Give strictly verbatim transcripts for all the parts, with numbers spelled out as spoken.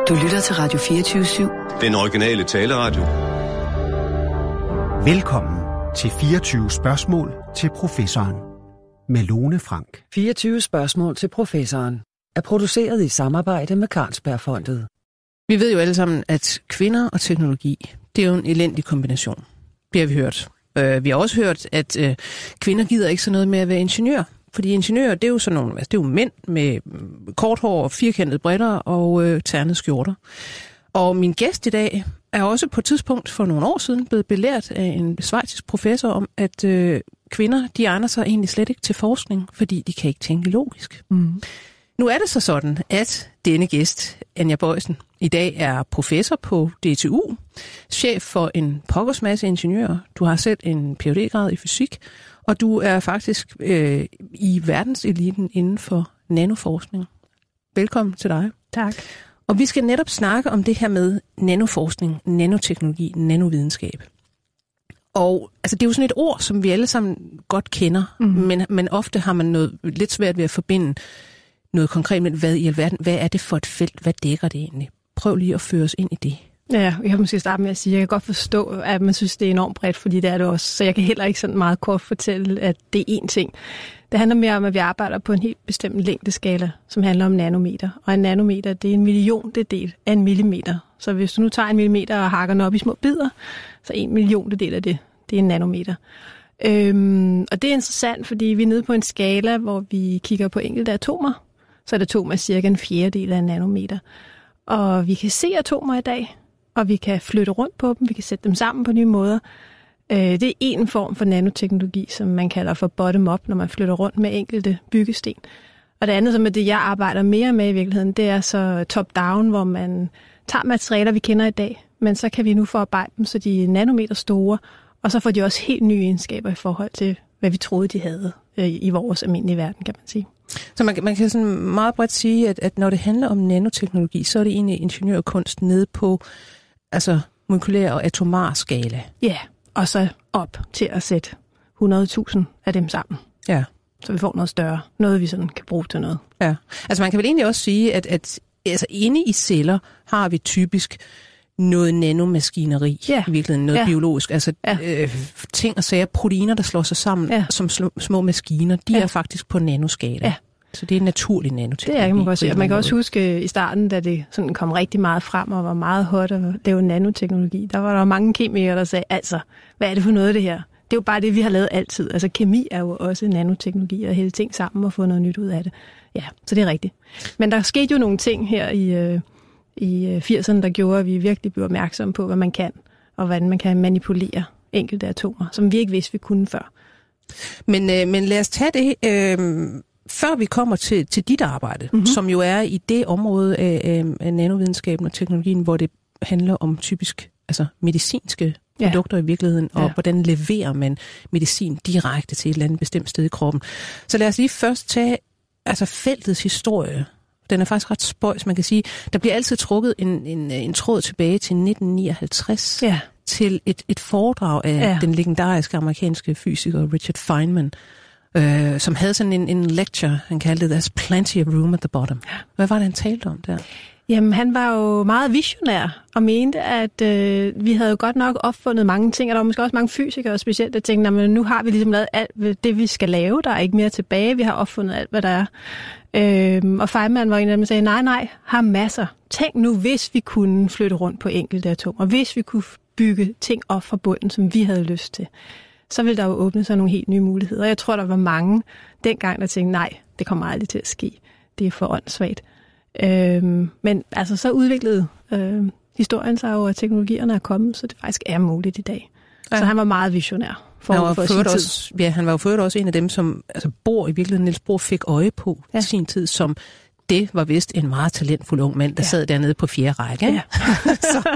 Du lytter til Radio fireogtyve syv. Den originale taleradio. Velkommen til fireogtyve spørgsmål til professoren med Lone Frank. fireogtyve spørgsmål til professoren er produceret i samarbejde med Carlsbergfondet. Vi ved jo alle sammen, at kvinder og teknologi, det er jo en elendig kombination. Det har vi hørt. Vi har også hørt, at kvinder gider ikke så noget med at være ingeniør. Fordi ingeniører, det er jo sådan nogle, altså det er jo mænd med kort hår og firkantede briller og øh, ternede skjorter. Og min gæst i dag er også på et tidspunkt for nogle år siden blevet belært af en schweizisk professor om, at øh, kvinder, de egner sig egentlig slet ikke til forskning, fordi de kan ikke tænke logisk. Mm. Nu er det så sådan, at denne gæst, Anja Boysen, i dag er professor på D T U, chef for en pokkers masse ingeniører. Du har selv en P H D-grad i fysik, og du er faktisk øh, i verdenseliten inden for nanoforskning. Velkommen til dig. Tak. Og vi skal netop snakke om det her med nanoforskning, nanoteknologi, nanovidenskab. Og altså, det er jo sådan et ord, som vi alle sammen godt kender, mm. men, men ofte har man noget lidt svært ved at forbinde noget konkret med, hvad i alverden, hvad er det for et felt, hvad dækker det egentlig? Prøv lige at føre os ind i det. Ja, jeg kan måske starte med at sige, at jeg kan godt forstå, at man synes, det er enormt bredt, fordi det er det også. Så jeg kan heller ikke sådan meget kort fortælle, at det er én ting. Det handler mere om, at vi arbejder på en helt bestemt længdeskala, som handler om nanometer. Og en nanometer, det er en milliondedel af en millimeter. Så hvis du nu tager en millimeter og hakker den op i små bidder, så en milliondedel af det, det er en nanometer. Øhm, og det er interessant, fordi vi er nede på en skala, hvor vi kigger på enkelte atomer. Så et atom er cirka en fjerdedel af en nanometer. Og vi kan se atomer i dag, og vi kan flytte rundt på dem, vi kan sætte dem sammen på nye måder. Det er en form for nanoteknologi, som man kalder for bottom-up, når man flytter rundt med enkelte byggesten. Og det andet, som er det, jeg arbejder mere med i virkeligheden, det er så top-down, hvor man tager materialer, vi kender i dag, men så kan vi nu forarbejde dem, så de er nanometer store, og så får de også helt nye egenskaber i forhold til, hvad vi troede, de havde i vores almindelige verden, kan man sige. Så man, man kan sådan meget bredt sige, at, at når det handler om nanoteknologi, så er det egentlig ingeniørkunst nede på altså molekylær og atomar skala. Ja, og så op til at sætte hundrede tusind af dem sammen. Ja. Så vi får noget større. Noget, vi sådan kan bruge til noget. Ja. Altså man kan vel egentlig også sige, at, at altså, inde i celler har vi typisk noget nanomaskineri, ja. I virkeligheden noget ja. Biologisk. Altså ja. øh, ting og sager, proteiner, der slår sig sammen ja. Som små, små maskiner, de ja. Er faktisk på nanoskala. Ja. Så det er en naturlig nanoteknologi. Det er, kan man godt sige. Man kan også huske i starten, da det sådan kom rigtig meget frem og var meget hot at lave nanoteknologi, der var der mange kemikere, der sagde, altså, hvad er det for noget det her? Det er jo bare det, vi har lavet altid. Altså kemi er jo også nanoteknologi, at hælde ting sammen og få noget nyt ud af det. Ja, så det er rigtigt. Men der skete jo nogle ting her i, øh, i firserne, der gjorde, at vi virkelig blev opmærksomme på, hvad man kan, og hvordan man kan manipulere enkelte atomer, som vi ikke vidste, vi kunne før. Men, øh, men lad os tage det... Øh Før vi kommer til, til dit arbejde, mm-hmm. som jo er i det område af, af nanovidenskaben og teknologien, hvor det handler om typisk altså medicinske ja. Produkter i virkeligheden, og ja. Hvordan leverer man medicin direkte til et eller andet bestemt sted i kroppen. Så lad os lige først tage altså feltets historie. Den er faktisk ret spøjs, man kan sige. Der bliver altid trukket en, en, en tråd tilbage til nitten nioghalvtreds, ja. Til et, et foredrag af ja. Den legendariske amerikanske fysiker Richard Feynman, Øh, som havde sådan en, en lecture, han kaldte det, There's plenty of room at the bottom. Hvad var det, han talte om der? Jamen, han var jo meget visionær og mente, at øh, vi havde jo godt nok opfundet mange ting, og der var måske også mange fysikere specielt, der tænkte, at nu har vi ligesom lavet alt det, vi skal lave, der er ikke mere tilbage, vi har opfundet alt, hvad der er. Øh, og Feynman var en af dem, der sagde, nej, nej, har masser. Tænk nu, hvis vi kunne flytte rundt på enkelte atomer, hvis vi kunne bygge ting op fra bunden, som vi havde lyst til, så ville der jo åbne sig nogle helt nye muligheder. Jeg tror, der var mange dengang, der tænkte, nej, det kommer aldrig til at ske. Det er for åndssvagt. Øhm, men altså, så udviklede øh, historien sig jo, at teknologierne er kommet, så det faktisk er muligt i dag. Ja. Så han var meget visionær for, han var for sin tid. Også, ja, han var jo ført også en af dem, som altså, Bohr i virkeligheden, Niels Bohr fik øje på ja. I sin tid, som det var vist en meget talentfuld ung mand, der ja. Sad dernede på fjerde række. Ja. så...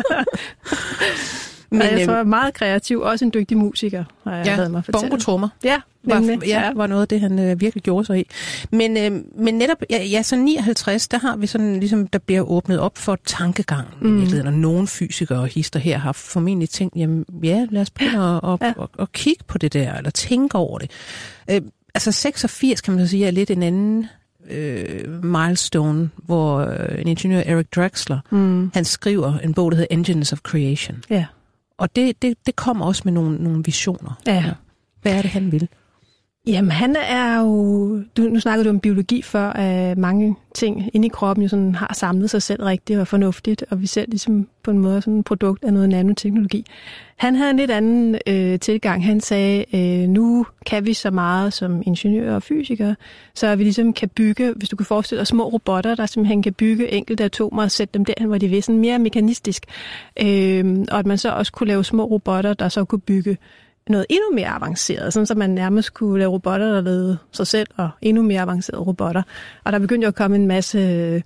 Men jeg var meget kreativ, også en dygtig musiker, har jeg ja, lavet mig fortælle. Bongotrummer. Ja, var, ja, var noget af det, han øh, virkelig gjorde sig i. Men, øh, men netop, ja, ja, så nioghalvtreds, der har vi sådan, ligesom, der bliver åbnet op for tankegangen mm. i virkeligheden, og nogle fysikere og hister her har formentlig tænkt, jamen ja, lad os begynde at, ja. at, at, at kigge på det der, eller tænke over det. Øh, altså seksogfirs, kan man så sige, er lidt en anden øh, milestone, hvor øh, en ingeniør, Eric Drexler, mm. han skriver en bog, der hedder Engines of Creation. Ja. Og det, det, det kommer også med nogle, nogle visioner. Ja. Ja. Hvad er det, han vil? Jamen, han er jo... Du, nu snakkede du om biologi før, at mange ting inde i kroppen jo sådan har samlet sig selv rigtigt og fornuftigt, og vi ser ligesom på en måde sådan et produkt af noget nanoteknologi. Han havde en lidt anden øh, tilgang. Han sagde, øh, nu kan vi så meget som ingeniører og fysikere, så vi ligesom kan bygge, hvis du kan forestille dig små robotter, der simpelthen kan bygge enkelte atomer og sætte dem derhen, hvor de vil, sådan mere mekanistisk. Øh, og at man så også kunne lave små robotter, der så kunne bygge noget endnu mere avanceret, sådan så man nærmest kunne lave robotter, der lavede sig selv, og endnu mere avancerede robotter. Og der begyndte jo at komme en masse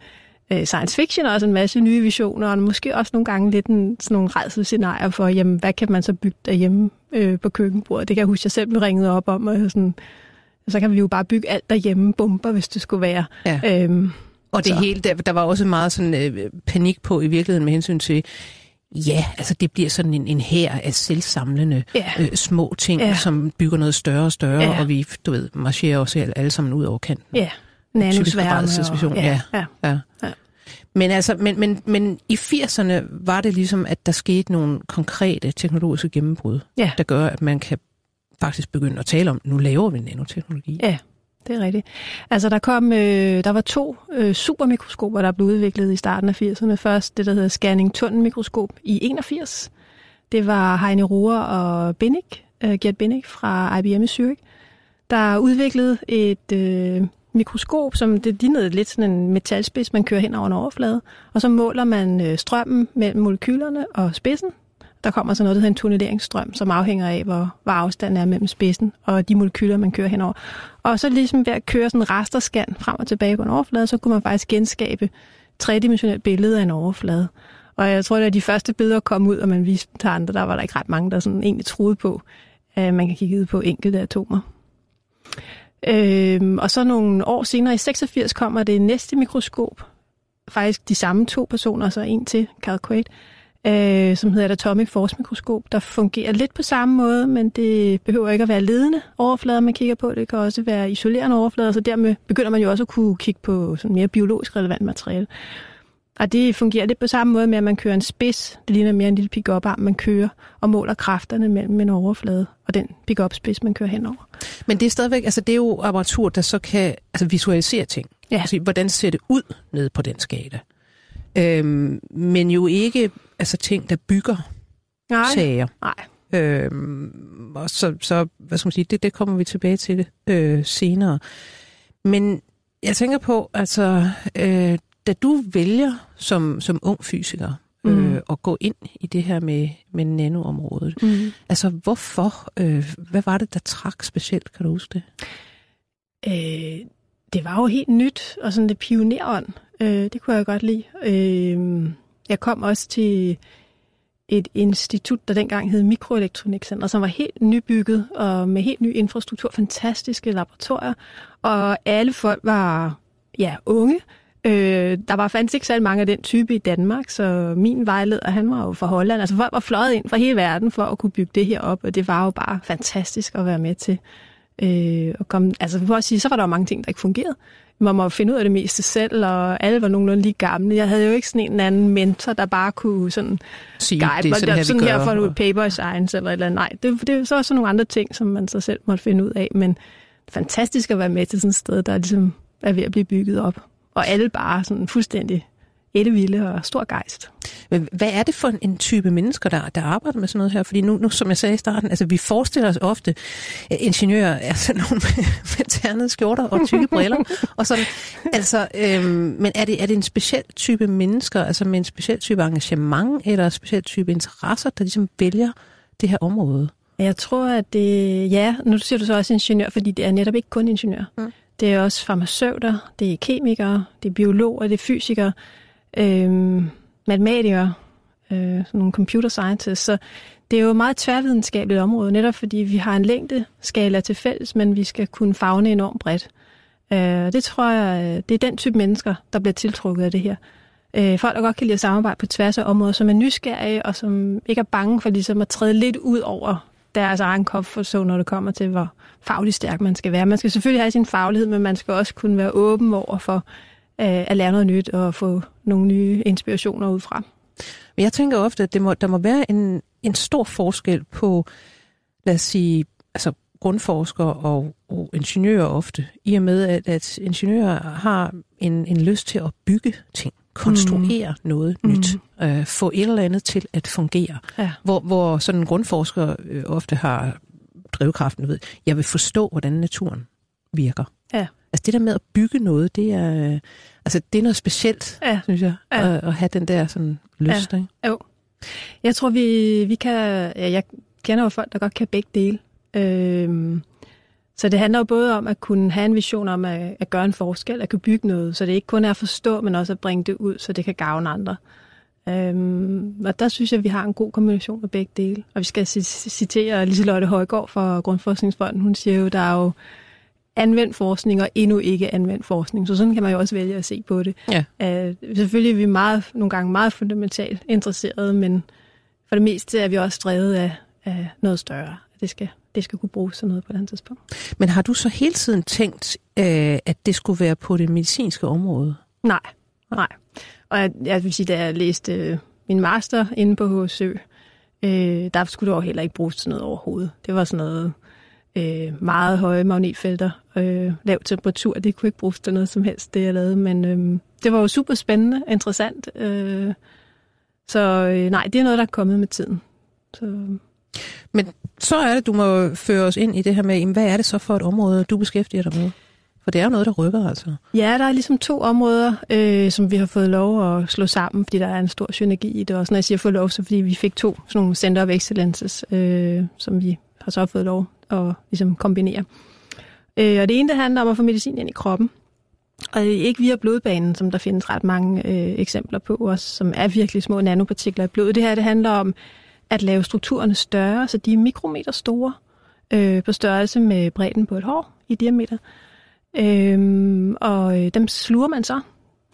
øh, science fiction, og også en masse nye visioner, og måske også nogle gange lidt en, sådan nogle rædselsscenarier for, jamen, hvad kan man så bygge derhjemme øh, på køkkenbordet? Det kan jeg huske, jeg selv blev ringet op om, og sådan, så kan vi jo bare bygge alt derhjemme, bomber, hvis det skulle være. Ja. Øhm, og det så. hele, der, der var også meget sådan øh, panik på i virkeligheden med hensyn til, ja, altså det bliver sådan en, en hær af selvsamlende ja. øh, små ting, ja. som bygger noget større og større, ja. og vi, du ved, marcherer også alle sammen ud over kanten. Ja, nanosværme. Ja, ja. Ja. Ja. Ja. Men, altså, men, men, men i firserne var det ligesom, at der skete nogle konkrete teknologiske gennembrud, ja. der gør, at man kan faktisk begynde at tale om, nu laver vi nanoteknologi. Ja. Det er rigtigt. Altså, der kom, øh, der var to øh, supermikroskoper, der blev udviklet i starten af firserne. Først det, der hedder Scanning-tunnelmikroskop i enogfirs. Det var Heine Rohr og Binnig, øh, Gert Binnig fra I B M i Zürich, der udviklede et øh, mikroskop, som det lignede lidt sådan en metalspids, man kører hen over en overflade. Og så måler man øh, strømmen mellem molekylerne og spidsen. Der kommer så noget, der hedder en tunneleringsstrøm, som afhænger af, hvor, hvor afstanden er mellem spidsen og de molekyler, man kører henover. Og så ligesom ved at køre sådan en rasterscan frem og tilbage på en overflade, så kunne man faktisk genskabe tredimensionelt billede af en overflade. Og jeg tror, at de første billeder kom ud, og man viste til andre, der var der ikke ret mange, der sådan egentlig troede på, at man kan kigge ud på enkelte atomer. Øhm, og så nogle år senere, i seksogfirs, kommer det næste mikroskop. Faktisk de samme to personer, så en til, Carl Quaid, øh, som hedder et Atomic Force mikroskop, der fungerer lidt på samme måde, men det behøver ikke at være ledende overflader, man kigger på. Det kan også være isolerende overflader, så dermed begynder man jo også at kunne kigge på sådan mere biologisk relevant materiale. Og det fungerer lidt på samme måde med, at man kører en spids, det ligner mere en lille pick-up-arm, man kører og måler kræfterne mellem en overflade og den pick-up-spids, man kører henover. Men det er stadigvæk, altså det er jo apparatur, der så kan altså visualisere ting. Ja. Altså, hvordan ser det ud nede på den skala? Øhm, men jo ikke altså ting, der bygger Nej. sager. Nej. Øhm, og så, så, hvad skal man sige, det, det kommer vi tilbage til det øh, senere. Men jeg tænker på, altså, øh, da du vælger som, som ung fysiker øh, mm. at gå ind i det her med, med nanoområdet, mm. altså hvorfor, øh, hvad var det, der trak specielt, kan du huske det? Øh, det var jo helt nyt, og sådan det pionerånd, øh, det kunne jeg godt lide. Øh, jeg kom også til et institut, der dengang hed Mikroelektronikcenter, som var helt nybygget og med helt ny infrastruktur, fantastiske laboratorier, og alle folk var ja, unge. Øh, der var faktisk ikke så mange af den type i Danmark, så min vejleder, han var jo fra Holland. Altså folk var fløjet ind fra hele verden for at kunne bygge det her op, og det var jo bare fantastisk at være med til. Øh, at komme, altså for at sige, så var der jo mange ting, der ikke fungerede. Man må finde ud af det meste selv, og alle var nogenlunde lige gamle. Jeg havde jo ikke sådan en anden mentor, der bare kunne sådan sige, guide det er sådan, mig, her, sådan vi her gør, for og... paper science eller et eller andet. Nej, det, det er så også nogle andre ting, som man så selv måtte finde ud af. Men fantastisk at være med til sådan et sted, der ligesom er ved at blive bygget op. Og alle bare sådan fuldstændig ellevilde og stor gejst. Men hvad er det for en type mennesker, der, der arbejder med sådan noget her? Fordi nu, nu, som jeg sagde i starten, altså vi forestiller os ofte, at ingeniører er sådan nogle med, med ternede skjorter og tykke briller. og sådan. Altså, øhm, men er det, er det en speciel type mennesker, altså med en speciel type engagement, eller en speciel type interesser, der ligesom vælger det her område? Jeg tror, at det... Ja, nu siger du så også ingeniør, fordi det er netop ikke kun ingeniør. Mm. Det er også farmaceuter, det er kemikere, det er biologer, det er fysikere, øhm, matematikere, øh, sådan nogle computer scientists. Så det er jo et meget tværvidenskabeligt område, netop fordi vi har en længdeskala til fælles, men vi skal kunne favne enormt bredt. Øh, det tror jeg, det er den type mennesker, der bliver tiltrukket af det her. Øh, folk, der godt kan lide at samarbejde på tværs af områder, som er nysgerrige og som ikke er bange for ligesom at træde lidt ud over deres egen comfort zone, når det kommer til, hvor fagligt stærk man skal være. Man skal selvfølgelig have sin faglighed, men man skal også kunne være åben over for øh, at lære noget nyt og få nogle nye inspirationer udefra. Men jeg tænker ofte, at det må, der må være en, en stor forskel på, lad os sige, altså grundforskere og, og ingeniører ofte, i og med, at, at ingeniører har en, en lyst til at bygge ting, konstruere mm. noget mm. nyt, øh, få et eller andet til at fungere. Ja. Hvor, hvor sådan en grundforsker øh, ofte har drivkraften ved, jeg vil forstå, hvordan naturen virker. Ja. Altså det der med at bygge noget, det er, øh, altså, det er noget specielt, ja. synes jeg, ja. at, at have den der sådan lyst. Ja. Ikke? Jo. Jeg tror, vi, vi kan, ja, jeg kender jo folk, der godt kan begge dele. Øhm, så det handler jo både om at kunne have en vision om at, at gøre en forskel, at kunne bygge noget, så det ikke kun er at forstå, men også at bringe det ud, så det kan gavne andre. Øhm, og der synes jeg, at vi har en god kombination af begge dele. Og vi skal citere Liselotte Højgaard fra Grundforskningsfonden. Hun siger jo, der er jo anvendt forskning og endnu ikke anvendt forskning. Så sådan kan man jo også vælge at se på det. Ja. Uh, selvfølgelig er vi meget, nogle gange meget fundamentalt interesserede, men for det meste er vi også drevet af, af noget større. Det skal, det skal kunne bruges sådan noget på et andet tidspunkt. Men har du så hele tiden tænkt, øh, at det skulle være på det medicinske område? Nej, nej. Og jeg, jeg vil sige, da jeg læste øh, min master inde på H S Ø, øh, der skulle det jo heller ikke bruges til noget overhovedet. Det var sådan noget øh, meget høje magnetfelter, øh, lav temperatur, det kunne ikke bruges til noget som helst, det jeg lavede. Men øh, det var jo super spændende, interessant. Øh, så øh, nej, det er noget, der er kommet med tiden. Så... Men så er det, du må føre os ind i det her med, jamen, hvad er det så for et område, du beskæftiger dig med? For det er jo noget, der rykker, altså. Ja, der er ligesom to områder, øh, som vi har fået lov at slå sammen, fordi der er en stor synergi i det. Og når jeg siger få lov, så fordi vi fik to sådan nogle Center of Excellences, øh, som vi har så fået lov at ligesom kombinere. Øh, og det ene, det handler om at få medicin ind i kroppen. Og ikke via blodbanen, som der findes ret mange øh, eksempler på, også, som er virkelig små nanopartikler i blodet. Det her, det handler om at lave strukturerne større, så de er mikrometer store, øh, på størrelse med bredden på et hår i diameter. Øhm, og øh, dem sluger man så.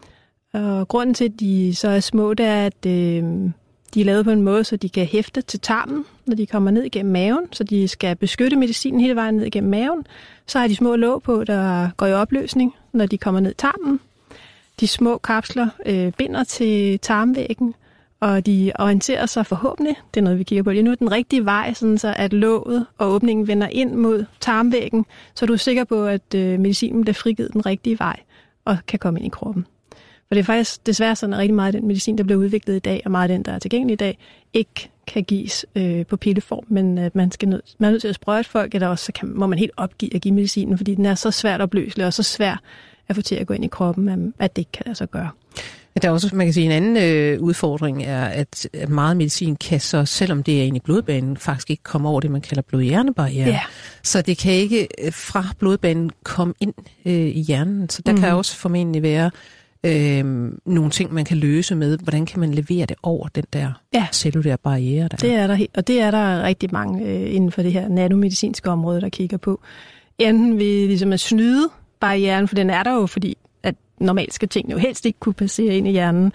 Og grunden til, at de så er små, det er, at øh, de er lavet på en måde, så de kan hæfte til tarmen, når de kommer ned igennem maven, så de skal beskytte medicinen hele vejen ned igennem maven. Så har de små låg på, der går i opløsning, når de kommer ned i tarmen. De små kapsler øh, binder til tarmvæggen, og de orienterer sig forhåbentlig, det er noget, vi kigger på lige nu, den rigtige vej, sådan så at låget og åbningen vender ind mod tarmvæggen, så du er sikker på, at øh, medicinen bliver frigivet den rigtige vej og kan komme ind i kroppen. For det er faktisk desværre sådan, at rigtig meget af den medicin, der bliver udviklet i dag, og meget af den, der er tilgængelig i dag, ikke kan gives øh, på pilleform, men at man, skal nød, man er nødt til at sprøjte folk, eller også så kan, må man helt opgive at give medicinen, fordi den er så svært opløselig og så svær at få til at gå ind i kroppen, at det ikke kan lade sig gøre. Der er også, man kan sige, en anden øh, udfordring er, at, at meget medicin kan så, selvom det er inde i blodbanen, faktisk ikke komme over det, man kalder blod-hjernebarriere. Yeah. Så det kan ikke fra blodbanen komme ind øh, i hjernen. Så der mm. kan også formentlig være øh, nogle ting, man kan løse med. Hvordan kan man levere det over den der yeah. cellulære barriere? Der det er der, og det er der rigtig mange øh, inden for det her nanomedicinske område, der kigger på. Enten ved ligesom at snyde barrieren, for den er der jo, fordi normalt skal tingene jo helst ikke kunne passere ind i hjernen.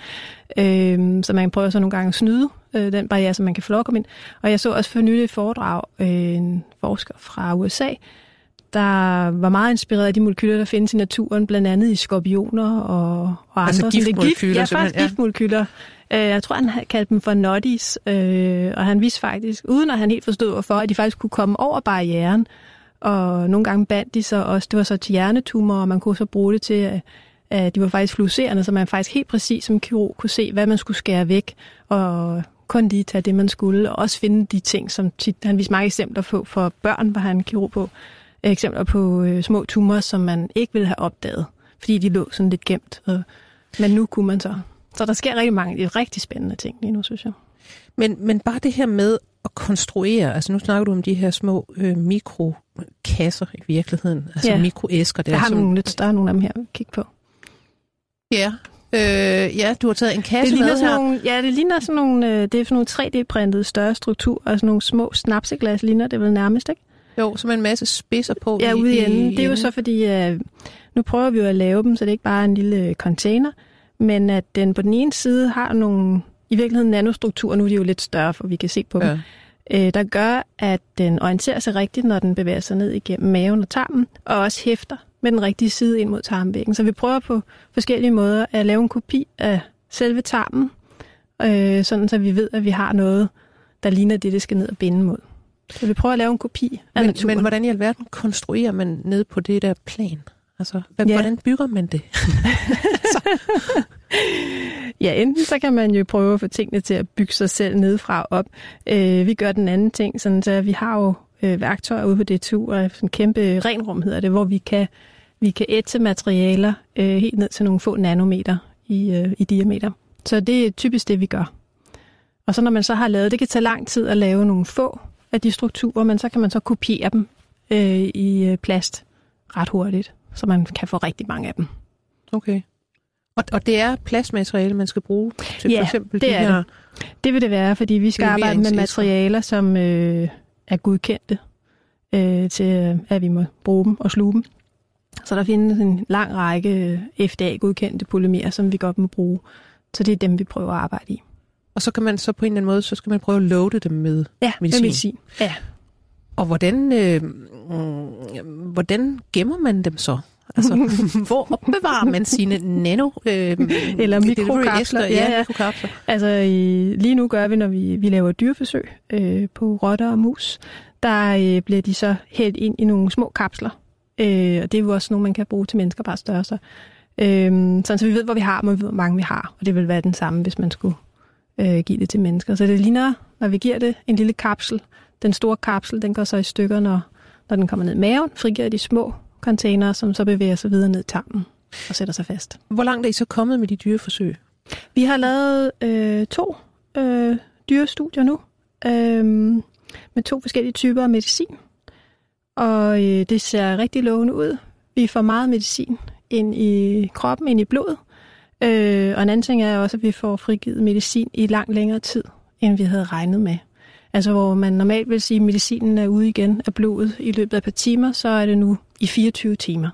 Øh, så man prøver så nogle gange at snyde øh, den barriere, så man kan få lov at komme ind. Og jeg så også for nylig et foredrag, øh, en forsker fra U S A, der var meget inspireret af de molekyler, der findes i naturen, blandt andet i skorpioner og, og andre. Altså giftmolekyler? Ja, faktisk ja. giftmolekyler. Øh, jeg tror, han kaldte dem for noddies, øh, og han vidste faktisk, uden at han helt forstod hvorfor, at de faktisk kunne komme over barrieren. Og nogle gange bandt de så også, det var så til hjernetumorer, og man kunne så bruge det til at de var faktisk fluorescerende, så man faktisk helt præcis som kirurg kunne se, hvad man skulle skære væk, og kun lige tage det, man skulle, og også finde de ting, som tit, han viste mange eksempler på, for børn var han kirurg på, eksempler på øh, små tumorer, som man ikke ville have opdaget, fordi de lå sådan lidt gemt, og, men nu kunne man så. Så der sker rigtig mange, det er rigtig spændende ting lige nu, synes jeg. Men, men bare det her med at konstruere, altså nu snakker du om de her små øh, mikrokasser i virkeligheden, altså ja. mikroæsker. Der, der har nogle lidt større nogle af dem her, kig på. Ja, øh, ja, du har taget en kasse det med her. Nogle, ja, det ligner sådan nogle, øh, det er sådan nogle tre D-printede større strukturer, altså nogle små snapseglas ligner det vel nærmest, ikke? Jo, så med en masse spidser på. Ja, ude i enden. Det er jo så fordi, øh, nu prøver vi jo at lave dem, så det er ikke bare en lille container, men at den på den ene side har nogle, i virkeligheden nanostrukturer, nu er de jo lidt større, for vi kan se på dem, øh, der gør, at den orienterer sig rigtigt, når den bevæger sig ned igennem maven og tarmen, og også hæfter med den rigtige side ind mod tarmvæggen. Så vi prøver på forskellige måder at lave en kopi af selve tarmen, øh, sådan så vi ved, at vi har noget, der ligner det, det skal ned og binde mod. Så vi prøver at lave en kopi af men, naturen. men hvordan i alverden konstruerer man ned på det der plan? Altså, ja. Hvordan bygger man det? Ja, enten så kan man jo prøve at få tingene til at bygge sig selv nedefra og op. Øh, vi gør den anden ting, sådan så vi har jo øh, værktøjer ude på D T U, og en kæmpe renrum hedder det, hvor vi kan, vi kan ætse materialer øh, helt ned til nogle få nanometer i, øh, i diameter. Så det er typisk det, vi gør. Og så når man så har lavet, det kan tage lang tid at lave nogle få af de strukturer, men så kan man så kopiere dem øh, i plast ret hurtigt, så man kan få rigtig mange af dem. Okay. Og, og det er plastmateriale, man skal bruge til ja, for eksempel det de er her... det. Det vil det være, fordi vi skal arbejde med materialer, som øh, er godkendte øh, til, at vi må bruge dem og sluge dem. Så der findes en lang række F D A-godkendte polymerer, som vi godt må bruge. Så det er dem, vi prøver at arbejde i. Og så kan man så på en eller anden måde, så skal man prøve at loade dem med ja, medicin. med medicin. Ja. Og hvordan, øh, hvordan gemmer man dem så? Altså, hvor opbevarer man sine nano øh, eller mikrokapsler? Ja, ja. mikrokapsler. Altså i, lige nu gør vi, når vi, vi laver dyreforsøg øh, på rotter og mus, der øh, bliver de så hældt ind i nogle små kapsler. Øh, og det er jo også nogle, man kan bruge til mennesker bare størrelser. Øh, sådan så vi ved, hvor vi har dem, og vi ved, hvor mange vi har. Og det vil være den samme, hvis man skulle øh, give det til mennesker. Så det ligner, når vi giver det en lille kapsel. Den store kapsel, den går så i stykker, når, når den kommer ned i maven, frigiver de små container, som så bevæger sig videre ned i tarmen og sætter sig fast. Hvor langt er I så kommet med de dyreforsøg? Vi har lavet øh, to øh, dyrestudier nu, øh, med to forskellige typer af medicin. Og øh, det ser rigtig lovende ud. Vi får meget medicin ind i kroppen, ind i blodet. Øh, og en anden ting er også, at vi får frigivet medicin i langt længere tid, end vi havde regnet med. Altså hvor man normalt vil sige, at medicinen er ude igen af blodet i løbet af et par timer, så er det nu i fireogtyve timer.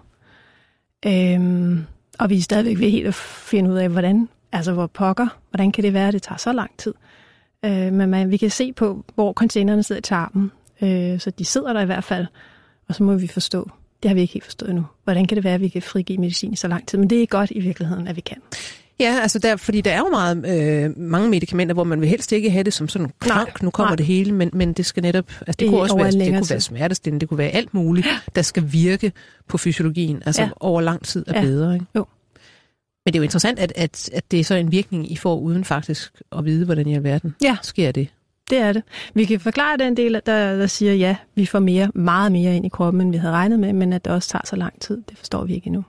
Øhm, og vi er stadigvæk ved helt at finde ud af, hvordan, altså hvor pokker, hvordan kan det være, at det tager så lang tid. Øh, men man, vi kan se på, hvor containerne sidder i tarmen, øh, så de sidder der i hvert fald, og så må vi forstå, det har vi ikke helt forstået endnu, hvordan kan det være, at vi kan frigive medicin i så lang tid, men det er godt i virkeligheden, at vi kan. Ja, altså der, fordi der er jo meget, øh, mange medicamenter, hvor man vil helst ikke have det som sådan en krank, nu kommer nej. det hele, men, men det skal netop, altså det, det kunne også være, det kunne være smertestillende, det kunne være alt muligt, der skal virke på fysiologien, altså ja. over lang tid er ja. bedre. Ikke? Jo. Men det er jo interessant, at, at, at det er så en virkning, I får uden faktisk at vide, hvordan i alverden ja. sker det. Det er det. Vi kan forklare den del, der, der siger, ja, vi får mere, meget mere ind i kroppen, end vi havde regnet med, men at det også tager så lang tid, det forstår vi ikke endnu.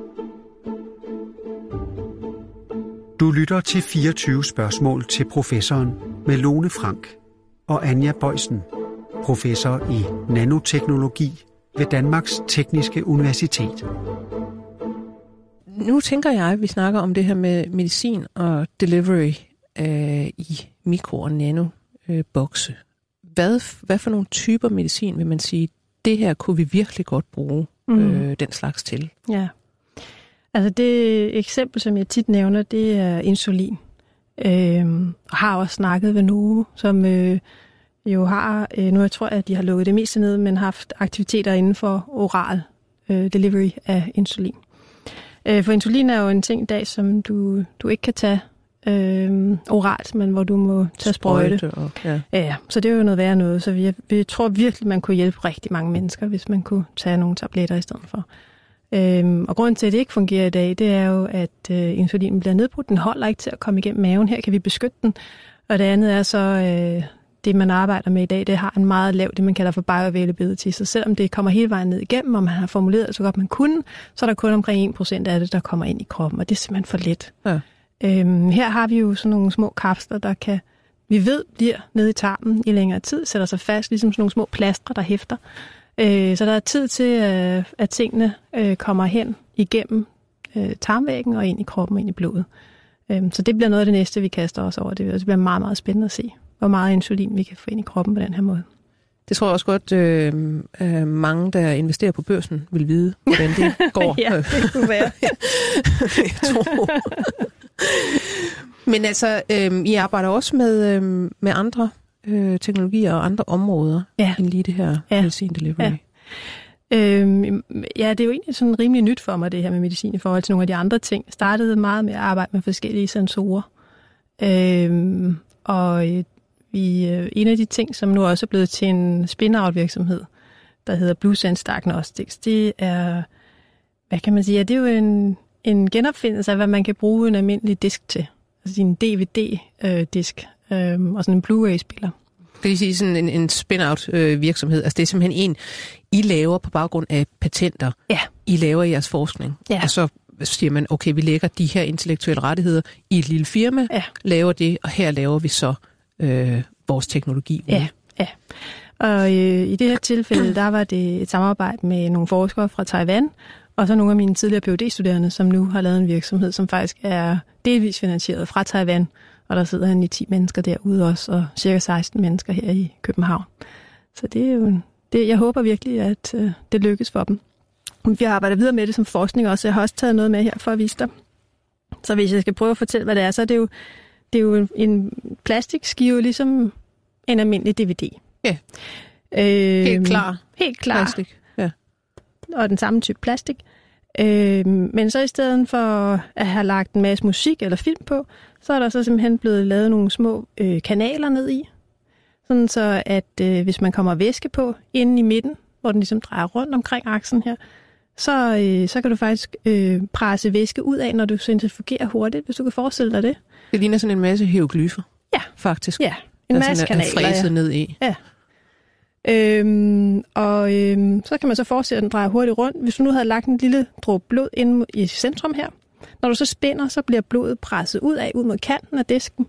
Du lytter til fireogtyve spørgsmål til professoren med Lone Frank og Anja Bojsen, professor i nanoteknologi ved Danmarks Tekniske Universitet. Nu tænker jeg, at vi snakker om det her med medicin og delivery øh, i mikro- og nanobokse. Øh, hvad, hvad for nogle typer medicin vil man sige, det her kunne vi virkelig godt bruge mm. øh, den slags til? Ja. Altså det eksempel, som jeg tit nævner, det er insulin. Øhm, og har også snakket ved Novo, som øh, jo har, øh, nu jeg tror, at de har lukket det meste ned, men har haft aktiviteter inden for oral øh, delivery af insulin. Øh, for insulin er jo en ting i dag, som du, du ikke kan tage øh, oralt, men hvor du må tage sprøjte. sprøjte og, ja. Ja, så det er jo noget værre noget. Så vi, vi tror virkelig, man kunne hjælpe rigtig mange mennesker, hvis man kunne tage nogle tabletter i stedet for. Øhm, og grunden til, at det ikke fungerer i dag, det er jo, at øh, insulinen bliver nedbrudt. Den holder ikke til at komme igennem maven. Her kan vi beskytte den. Og det andet er så, øh, det man arbejder med i dag, det har en meget lav, det man kalder for bioavailability. Så selvom det kommer hele vejen ned igennem, og man har formuleret det så godt man kunne, så er der kun omkring en procent af det, der kommer ind i kroppen. Og det er simpelthen for let. Ja. Øhm, her har vi jo sådan nogle små kapsler, der kan, vi ved, bliver nede i tarmen i længere tid, sætter sig fast, ligesom sådan nogle små plastre, der hæfter. Så der er tid til, at tingene kommer hen igennem tarmvæggen og ind i kroppen og ind i blodet. Så det bliver noget af det næste, vi kaster os over. Det bliver meget, meget spændende at se, hvor meget insulin vi kan få ind i kroppen på den her måde. Det tror jeg også godt, øh, mange, der investerer på børsen, vil vide, hvordan det går. Ja, det kunne være. Jeg tror. Men altså, øh, I arbejder også med, øh, med andre øh, teknologier og andre områder, ja. end lige det her ja. medicin delivery. Ja. Øhm, ja, det er jo egentlig sådan rimelig nyt for mig, det her med medicin i forhold til nogle af de andre ting. Jeg startede meget med at arbejde med forskellige sensorer. Øhm, og vi, en af de ting, som nu også er blevet til en spin-out virksomhed, der hedder BlueSense Diagnostics, det er, hvad kan man sige, ja, det er jo en, en genopfindelse af, hvad man kan bruge en almindelig disk til. Altså en D V D-disk øh, øh, og sådan en Blu-ray-spiller. Det vil sige sådan en, en spin-out øh, virksomhed. Altså det er simpelthen en, I laver på baggrund af patenter. Ja. I laver i jeres forskning. Ja. Og så siger man, okay, vi lægger de her intellektuelle rettigheder i et lille firma, ja. laver det, og her laver vi så øh, vores teknologi. Ja, ja. Og øh, i det her tilfælde, der var det et samarbejde med nogle forskere fra Taiwan, og så nogle af mine tidligere P H D-studerende, som nu har lavet en virksomhed, som faktisk er delvis finansieret fra Taiwan. Og der sidder han i ti mennesker derude også, og cirka seksten mennesker her i København. Så det er jo, det, jeg håber virkelig, at øh, det lykkes for dem. Vi har arbejdet videre med det som forskning også, jeg har også taget noget med her for at vise dig. Så hvis jeg skal prøve at fortælle, hvad det er, så er det jo, det er jo en, en plastikskive, ligesom en almindelig D V D. Ja, øh, helt klar. Helt klar. Plastik, ja. Og den samme type plastik. Øh, men så i stedet for at have lagt en masse musik eller film på, så er der så simpelthen blevet lavet nogle små øh, kanaler ned i. Sådan så, at øh, hvis man kommer væske på inde i midten, hvor den ligesom drejer rundt omkring aksen her, så, øh, så kan du faktisk øh, presse væske ud af, når du centrifugerer hurtigt, hvis du kan forestille dig det. Det ligner sådan en masse hieroglyffer. Ja. Faktisk. Ja, en der masse kanaler. Der er fræset ned i. Ja. Øhm, og øhm, så kan man så forestille, at den drejer hurtigt rundt. Hvis du nu havde lagt en lille dråbe blod inde i centrum her, når du så spænder, så bliver blodet presset ud af, ud mod kanten af disken.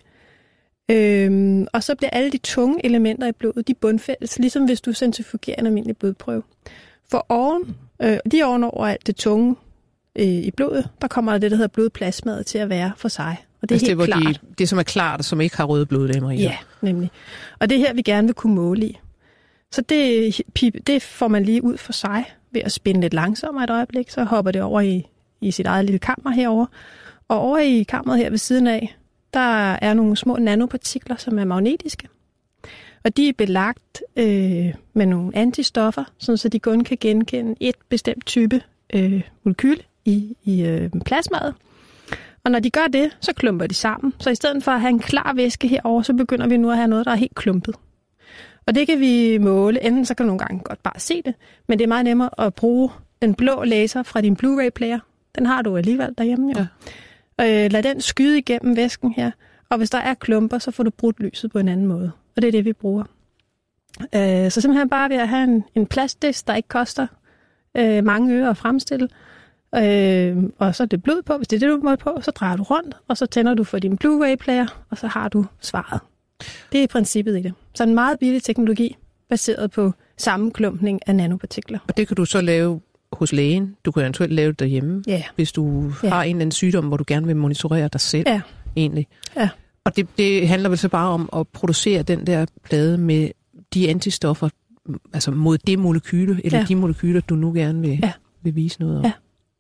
Øhm, og så bliver alle de tunge elementer i blodet, de bundfældes, ligesom hvis du centrifugerer en almindelig blodprøve. For oven, øh, lige ovenover alt det tunge øh, i blodet, der kommer der det, der hedder blodplasmaet til at være for sig. Og det er altså helt det, klart. De, det, som er klart, og som ikke har røde blodlemmer i. Ja, nemlig. Og det er her, vi gerne vil kunne måle i. Så det, det får man lige ud for sig ved at spænde lidt langsommere et øjeblik, så hopper det over i, i sit eget lille kammer herover. Og over i kammeret her ved siden af, der er nogle små nanopartikler, som er magnetiske. Og de er belagt øh, med nogle antistoffer, så de kun kan genkende et bestemt type øh, molekyle i, i øh, plasmaet. Og når de gør det, så klumper de sammen. Så i stedet for at have en klar væske herover, så begynder vi nu at have noget, der er helt klumpet. Og det kan vi måle. Enten så kan du nogle gange godt bare se det, men det er meget nemmere at bruge den blå laser fra din Blu-ray-player. Den har du alligevel derhjemme, jo. Ja. Øh, lad den skyde igennem væsken her, og hvis der er klumper, så får du brudt lyset på en anden måde. Og det er det, vi bruger. Øh, så simpelthen bare ved at have en, en plastdisk, der ikke koster øh, mange øre at fremstille, øh, og så er det blod på. Hvis det er det, du må på, så drejer du rundt, og så tænder du for din Blu-ray-player, og så har du svaret. Det er princippet i det. Så en meget billig teknologi, baseret på sammenklumpning af nanopartikler. Og det kan du så lave hos lægen. Du kan eventuelt lave det derhjemme, ja. hvis du ja. har en eller anden sygdom, hvor du gerne vil monitorere dig selv. Ja. Egentlig. Ja. Og det, det handler vel så bare om at producere den der plade med de antistoffer, altså mod det molekyle, eller ja. de molekyler, du nu gerne vil, ja. vil vise noget om. Ja.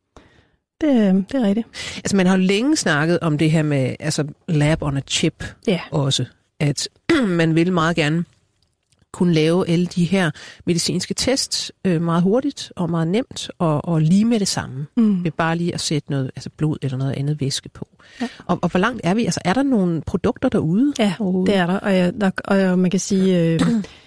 Det, det er rigtigt. Altså man har jo længe snakket om det her med altså lab on a chip ja. også, at man vil meget gerne kunne lave alle de her medicinske tests øh, meget hurtigt og meget nemt og, og lige med det samme. Mm. Ved bare lige at sætte noget altså blod eller noget andet væske på. Ja. Og, og hvor langt er vi? Altså er der nogle produkter derude? Ja, det er der. Og, jeg, der, og man kan sige, øh,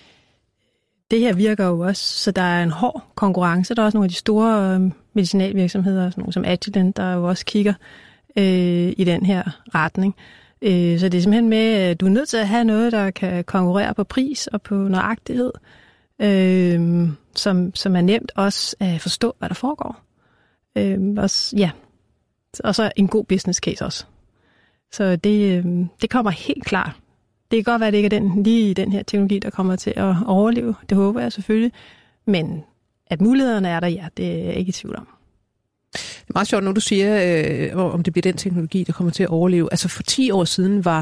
det her virker jo også, så der er en hård konkurrence. Der er også nogle af de store øh, medicinalvirksomheder, sådan nogle som Agilent, der jo også kigger øh, i den her retning. Øh, så det er simpelthen med, at du er nødt til at have noget, der kan konkurrere på pris og på nøjagtighed, øh, som, som er nemt også at forstå, hvad der foregår. Øh, også, ja. Og så en god business case også. Så det, øh, det kommer helt klart. Det kan godt være, at det ikke er den, lige den her teknologi, der kommer til at overleve. Det håber jeg selvfølgelig. Men at mulighederne er der, ja, det er jeg ikke i tvivl om. Det er meget sjovt, når du siger, øh, om det bliver den teknologi, der kommer til at overleve. Altså for ti år siden var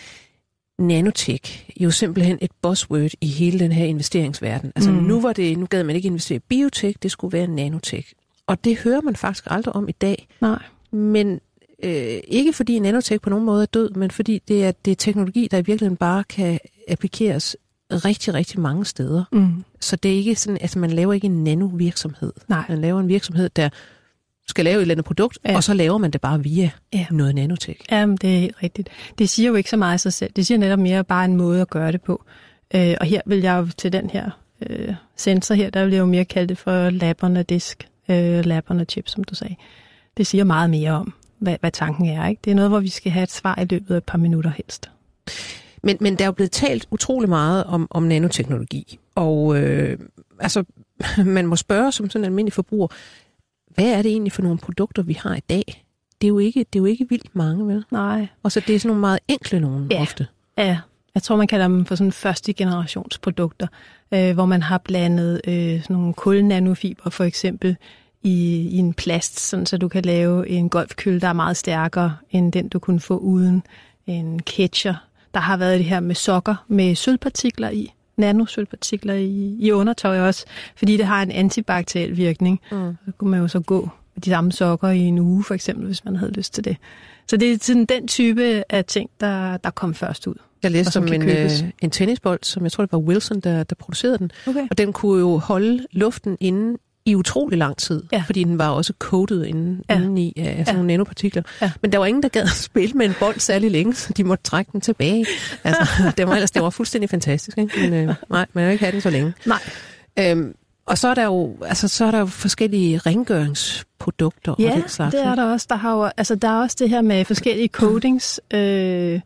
nanotech jo simpelthen et buzzword i hele den her investeringsverden. Altså mm. nu var det, nu gad man ikke investere i biotech, det skulle være nanotech. Og det hører man faktisk aldrig om i dag. Nej. Men Øh, ikke fordi nanotech på nogen måde er død, men fordi det er, det er teknologi, der i virkeligheden bare kan applikeres rigtig, rigtig mange steder. Mm. Så det er ikke sådan, altså man laver ikke en nanovirksomhed. Nej. Man laver en virksomhed, der skal lave et eller andet produkt, ja. Og så laver man det bare via ja. noget nanotech. Jamen, det er helt rigtigt. Det siger jo ikke så meget af sig selv. Det siger netop mere bare en måde at gøre det på. Øh, og her vil jeg jo til den her øh, sensor her, der vil jeg jo mere kalde det for lab on a disk, øh, lab on a chip, som du sagde. Det siger meget mere om, hvad, hvad tanken er. Ikke? Det er noget, hvor vi skal have et svar i løbet af et par minutter helst. Men, men der er jo blevet talt utrolig meget om, om nanoteknologi. Og øh, altså, man må spørge som sådan en almindelig forbruger, hvad er det egentlig for nogle produkter, vi har i dag? Det er jo ikke, det er jo ikke vildt mange, vel? Nej. Og så det er sådan nogle meget enkle nogle ja. ofte. Ja, jeg tror, man kalder dem for sådan første generations produkter, øh, hvor man har blandet øh, sådan nogle kulnanofiber for eksempel i, i en plast, sådan så du kan lave en golfkølle, der er meget stærkere end den, du kunne få uden en catcher. Der har været det her med sokker med sølvpartikler i, nanosølvpartikler i, i undertøj også, fordi det har en antibakteriel virkning. Mm. Så kunne man jo så gå med de samme sokker i en uge, for eksempel, hvis man havde lyst til det. Så det er sådan den type af ting, der, der kom først ud. Jeg læste om en, øh, en tennisbold, som jeg tror, det var Wilson, der, der producerede den. Okay. Og den kunne jo holde luften inde i utrolig lang tid, ja. Fordi den var også coated inde, ja. inde i af sådan ja. nogle nanopartikler. Ja. Men der var ingen, der gad at spille med en bold særlig længe, så de måtte trække den tilbage. Altså, det var ellers det var fuldstændig fantastisk, ikke? Men øh, nej, man har ikke have den så længe. Nej. Øhm, og så er der jo, altså, så er der jo forskellige rengøringsprodukter ja, og den slags. Ja, det er der også. Der, har jo, altså, der er også det her med forskellige coatings, øh,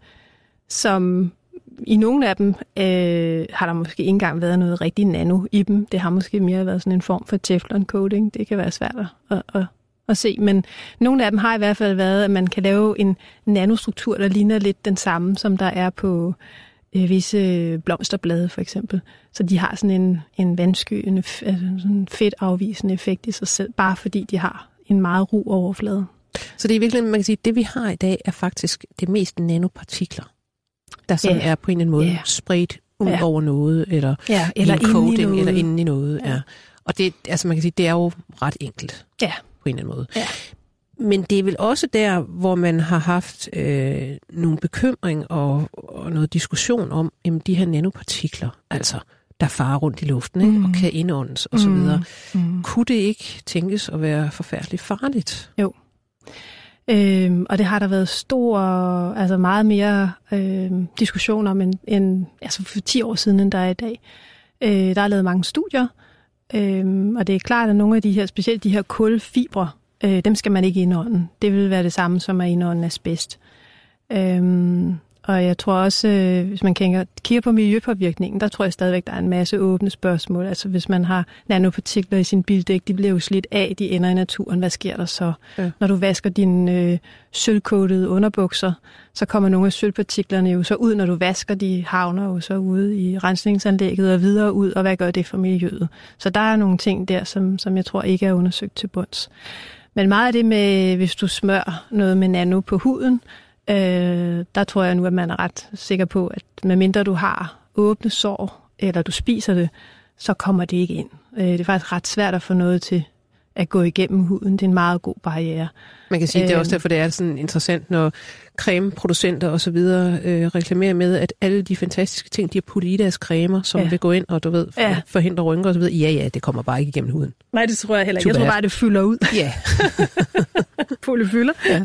som i nogle af dem øh, har der måske ikke engang været noget rigtig nano i dem. Det har måske mere været sådan en form for teflon-coating. Det kan være svært at, at, at se, men nogle af dem har i hvert fald været, at man kan lave en nanostruktur, der ligner lidt den samme, som der er på øh, visse blomsterblade for eksempel. Så de har sådan en, en vandskyende, altså sådan fedtafvisende effekt i sig selv, bare fordi de har en meget ru overflade. Så det er virkelig, man kan sige, at det vi har i dag er faktisk det mest nanopartikler, der sådan yeah. er på en eller anden måde yeah. spredt ud yeah. over noget, eller, yeah. eller en coating, noget. eller inden i noget. Ja. Ja. Og det, altså man kan sige, det er jo ret enkelt yeah. på en eller anden måde. Yeah. Men det er vel også der, hvor man har haft øh, nogle bekymring og, og noget diskussion om jamen, de her nanopartikler, altså der farer rundt i luften ikke? Mm. og kan indåndes osv. Mm. Mm. Kunne det ikke tænkes at være forfærdeligt farligt? Jo. Øhm, og det har der været stor, altså meget mere øhm, diskussion om end, end altså for ti år siden, end der er i dag. Øh, der er lavet mange studier, øhm, og det er klart, at nogle af de her, specielt de her kulfibre, øh, dem skal man ikke indånde. Det vil være det samme som at indånde asbest. Øhm, og jeg tror også, øh, hvis man kigger, kigger på miljøpåvirkningen, der tror jeg stadigvæk, der er en masse åbne spørgsmål. Altså hvis man har nanopartikler i sin bildæk, de bliver jo slidt af, de ender i naturen. Hvad sker der så? Ja. Når du vasker dine øh, sølvcoatede underbukser, så kommer nogle af sølvpartiklerne jo så ud, når du vasker, de havner jo så ude i rensningsanlægget og videre ud, og hvad gør det for miljøet? Så der er nogle ting der, som, som jeg tror ikke er undersøgt til bunds. Men meget af det med, hvis du smører noget med nano på huden, Øh, der tror jeg nu, at man er ret sikker på, at medmindre du har åbne sår, eller du spiser det, så kommer det ikke ind. Øh, det er faktisk ret svært at få noget til at gå igennem huden. Det er en meget god barriere. Man kan sige, øh, det er også derfor, det er sådan interessant, når cremeproducenter og så videre øh, reklamerer med, at alle de fantastiske ting, de har puttet i deres cremer, som ja. vil gå ind og du ved, for, ja. forhindre rynker og så videre. Ja, ja, det kommer bare ikke igennem huden. Nej, det tror jeg heller ikke. Jeg tror bare, det fylder ud. Ja. Polyfylder. Ja.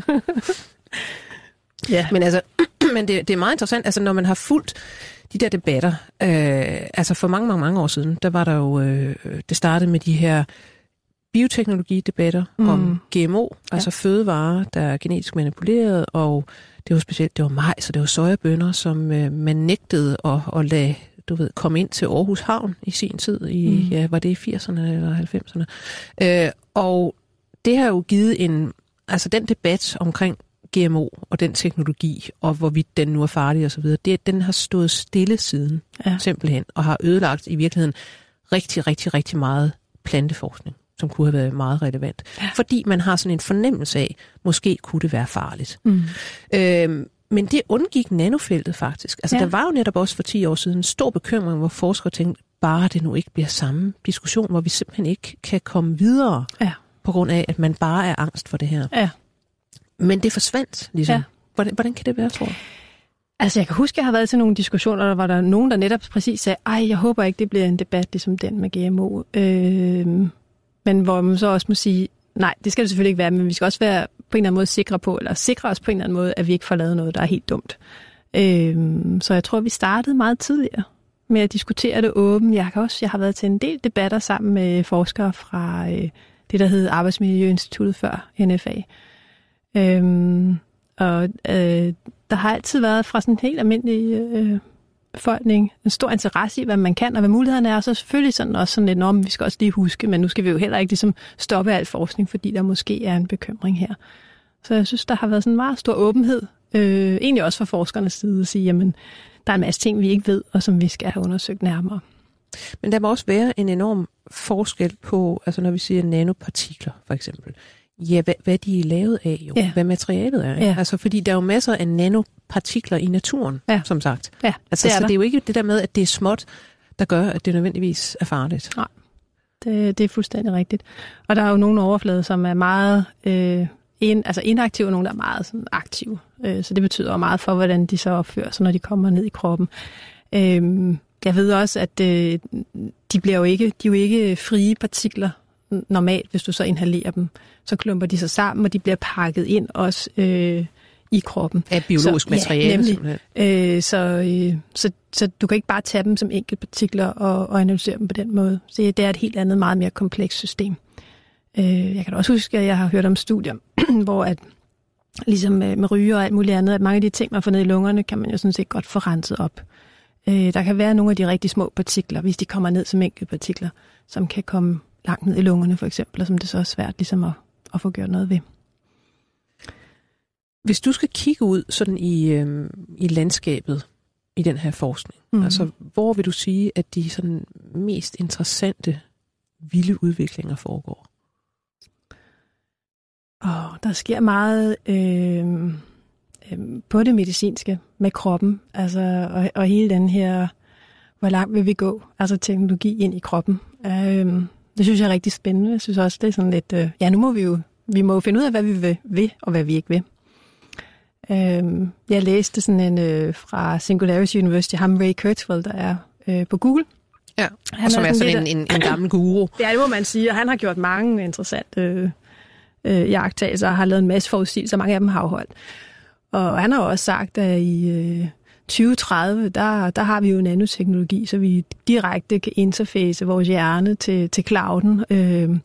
Ja. Men altså, men det, det er meget interessant, altså når man har fulgt de der debatter, øh, altså for mange, mange, mange år siden, der var der jo, øh, det startede med de her bioteknologidebatter mm. om G M O, ja. altså fødevarer, der er genetisk manipuleret, og det var specielt, det var majs, og det var sojabønner, som øh, man nægtede at, at lade, du ved, komme ind til Aarhus Havn i sin tid, i, mm. ja, var det i firserne eller halvfemserne, øh, og det har jo givet en, altså den debat omkring G M O og den teknologi, og hvorvidt den nu er farlig og så videre, det, den har stået stille siden, ja. simpelthen, og har ødelagt i virkeligheden rigtig, rigtig, rigtig meget planteforskning, som kunne have været meget relevant. Ja. Fordi man har sådan en fornemmelse af, måske kunne det være farligt. Mm. Øhm, men det undgik nanofeltet faktisk. Altså, ja. der var jo netop også for ti år siden en stor bekymring, hvor forskere tænkte, bare det nu ikke bliver samme diskussion, hvor vi simpelthen ikke kan komme videre, ja. på grund af, at man bare er angst for det her. Ja. Men det forsvandt, ligesom. Ja. Hvordan, hvordan kan det være, tror du? Altså, jeg kan huske, at jeg har været til nogle diskussioner, der var der nogen, der netop præcis sagde, ej, jeg håber ikke, det bliver en debat ligesom den med G M O. Øh, men hvor man så også må sige, nej, det skal det selvfølgelig ikke være, men vi skal også være på en eller anden måde sikre på, eller sikre os på en eller anden måde, at vi ikke får lavet noget, der er helt dumt. Øh, så jeg tror, vi startede meget tidligere med at diskutere det åbent. Jeg kan også, jeg har været til en del debatter sammen med forskere fra øh, det, der hed Arbejdsmiljøinstituttet før, N F A. Øh, og øh, der har altid været fra sådan en helt almindelig øh, befolkning en stor interesse i, hvad man kan og hvad mulighederne er, og så selvfølgelig sådan også sådan lidt, om vi skal også lige huske, men nu skal vi jo heller ikke ligesom stoppe al forskning, fordi der måske er en bekymring her. Så jeg synes, der har været sådan en meget stor åbenhed, øh, egentlig også fra forskernes side, at sige, jamen, der er en masse ting, vi ikke ved, og som vi skal have undersøgt nærmere. Men der må også være en enorm forskel på, altså når vi siger nanopartikler, for eksempel. Ja, hvad, hvad de er lavet af, jo. Ja. Hvad materialet er. Ja. Altså, fordi der er jo masser af nanopartikler i naturen, ja. Som sagt. Ja, altså, det er så der. det er jo ikke det der med, at det er småt, der gør, at det nødvendigvis er farligt. Nej, det, det er fuldstændig rigtigt. Og der er jo nogle overflader, som er meget øh, in, altså inaktive, og nogle, der er meget sådan, aktive. Øh, så det betyder jo meget for, hvordan de så opfører sig, når de kommer ned i kroppen. Øh, jeg ved også, at øh, de bliver jo ikke, de er jo ikke frie partikler normalt, hvis du så inhalerer dem. Så klumper de sig sammen, og de bliver pakket ind også øh, i kroppen. Af biologisk så, materiale. Ja, nemlig. Øh, så, øh, så, så du kan ikke bare tage dem som enkeltpartikler og, og analysere dem på den måde. Så det er et helt andet, meget mere komplekst system. Øh, jeg kan også huske, at jeg har hørt om studier, hvor at, ligesom med, med ryge og alt muligt andet, at mange af de ting, man får ned i lungerne, kan man jo sådan set godt få renset op. Øh, der kan være nogle af de rigtig små partikler, hvis de kommer ned som enkeltpartikler, som kan komme langt ned i lungerne for eksempel, og som det så er svært ligesom at, at få gjort noget ved. Hvis du skal kigge ud sådan i, øh, i landskabet i den her forskning, mm. altså hvor vil du sige, at de sådan mest interessante vilde udviklinger foregår? Oh, der sker meget øh, øh, på det medicinske med kroppen, altså, og, og hele den her, hvor langt vil vi gå, altså teknologi ind i kroppen. Øh, Det synes jeg er rigtig spændende. Jeg synes også, det er sådan lidt, øh, ja, nu må vi jo, vi må jo finde ud af, hvad vi vil, vil og hvad vi ikke vil. Øh, jeg læste sådan en øh, fra Singularity University, ham Ray Kurzweil, der er øh, på Google. Ja, han og som er, er sådan lidt, en, en, en gammel guru. Ja, det må man sige, og han har gjort mange interessante øh, øh, iagttagelser, og har lavet en masse forudsigelser, mange af dem har afholdt. Og han har også sagt, at i øh, tyve tredive, der, der har vi jo nanoteknologi, så vi direkte kan interface vores hjerne til, til clouden. Øh,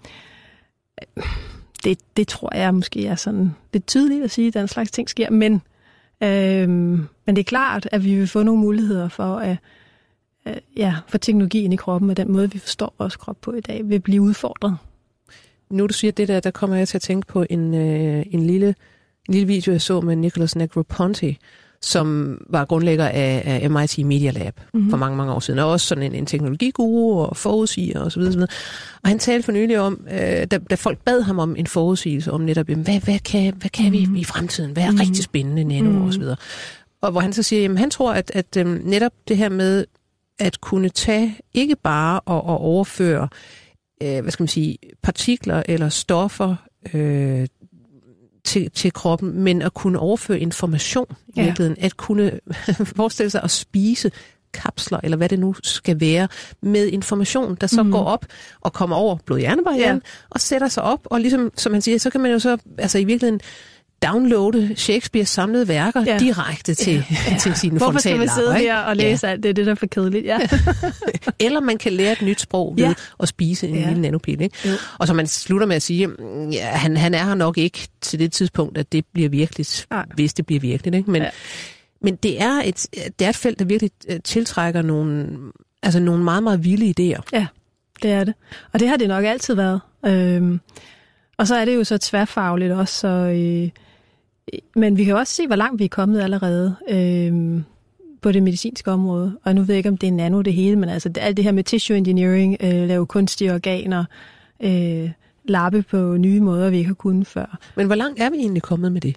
det, det tror jeg måske er sådan lidt tydeligt at sige, at den slags ting sker, men, øh, men det er klart, at vi vil få nogle muligheder for at øh, ja, for teknologien i kroppen, og den måde, vi forstår vores krop på i dag, vil blive udfordret. Nu du siger det der, der kommer jeg til at tænke på en, øh, en, lille, en lille video, jeg så med Nicholas Negroponte, som var grundlægger af, af M I T Media Lab mm-hmm. for mange, mange år siden, og også sådan en, en teknologiguru og forudsiger og så videre, så videre. Og han talte for nylig om, øh, da, da folk bad ham om en forudsigelse om netop, hvad, hvad kan, hvad kan mm-hmm. vi i fremtiden? Hvad er mm-hmm. rigtig spændende, nano mm-hmm. og så videre. Og hvor han så siger, jamen han tror, at, at øh, netop det her med at kunne tage, ikke bare og, og overføre, øh, hvad skal man sige, partikler eller stoffer øh, til, til kroppen, men at kunne overføre information i ja. virkeligheden, at kunne forestille sig at spise kapsler, eller hvad det nu skal være, med information, der så mm. går op og kommer over blod-hjernebarrieren, ja. og sætter sig op, og ligesom, som han siger, så kan man jo så, altså i virkeligheden, downloade Shakespeares samlede værker ja. direkte til, ja. Ja. til sine frontallapper. Hvorfor skal man sidde her og læse ja. alt? Det er det, der er for kedeligt. Ja. Eller man kan lære et nyt sprog ved ja. at spise en ja. lille nanopil. Ikke? Og så man slutter med at sige, ja, han, han er her nok ikke til det tidspunkt, at det bliver virkeligt, ja. hvis det bliver virkeligt. Ikke? Men, ja. men det, er et, det er et felt, der virkelig tiltrækker nogle, altså nogle meget, meget vilde idéer. Ja, det er det. Og det har det nok altid været. Øhm, og så er det jo så tværfagligt også, så... Øh, Men vi kan også se, hvor langt vi er kommet allerede øh, på det medicinske område. Og nu ved jeg ikke, om det er nano det hele, men altså alt det her med tissue engineering, øh, lave kunstige organer, øh, lappe på nye måder, vi ikke har kunnet før. Men hvor langt er vi egentlig kommet med det?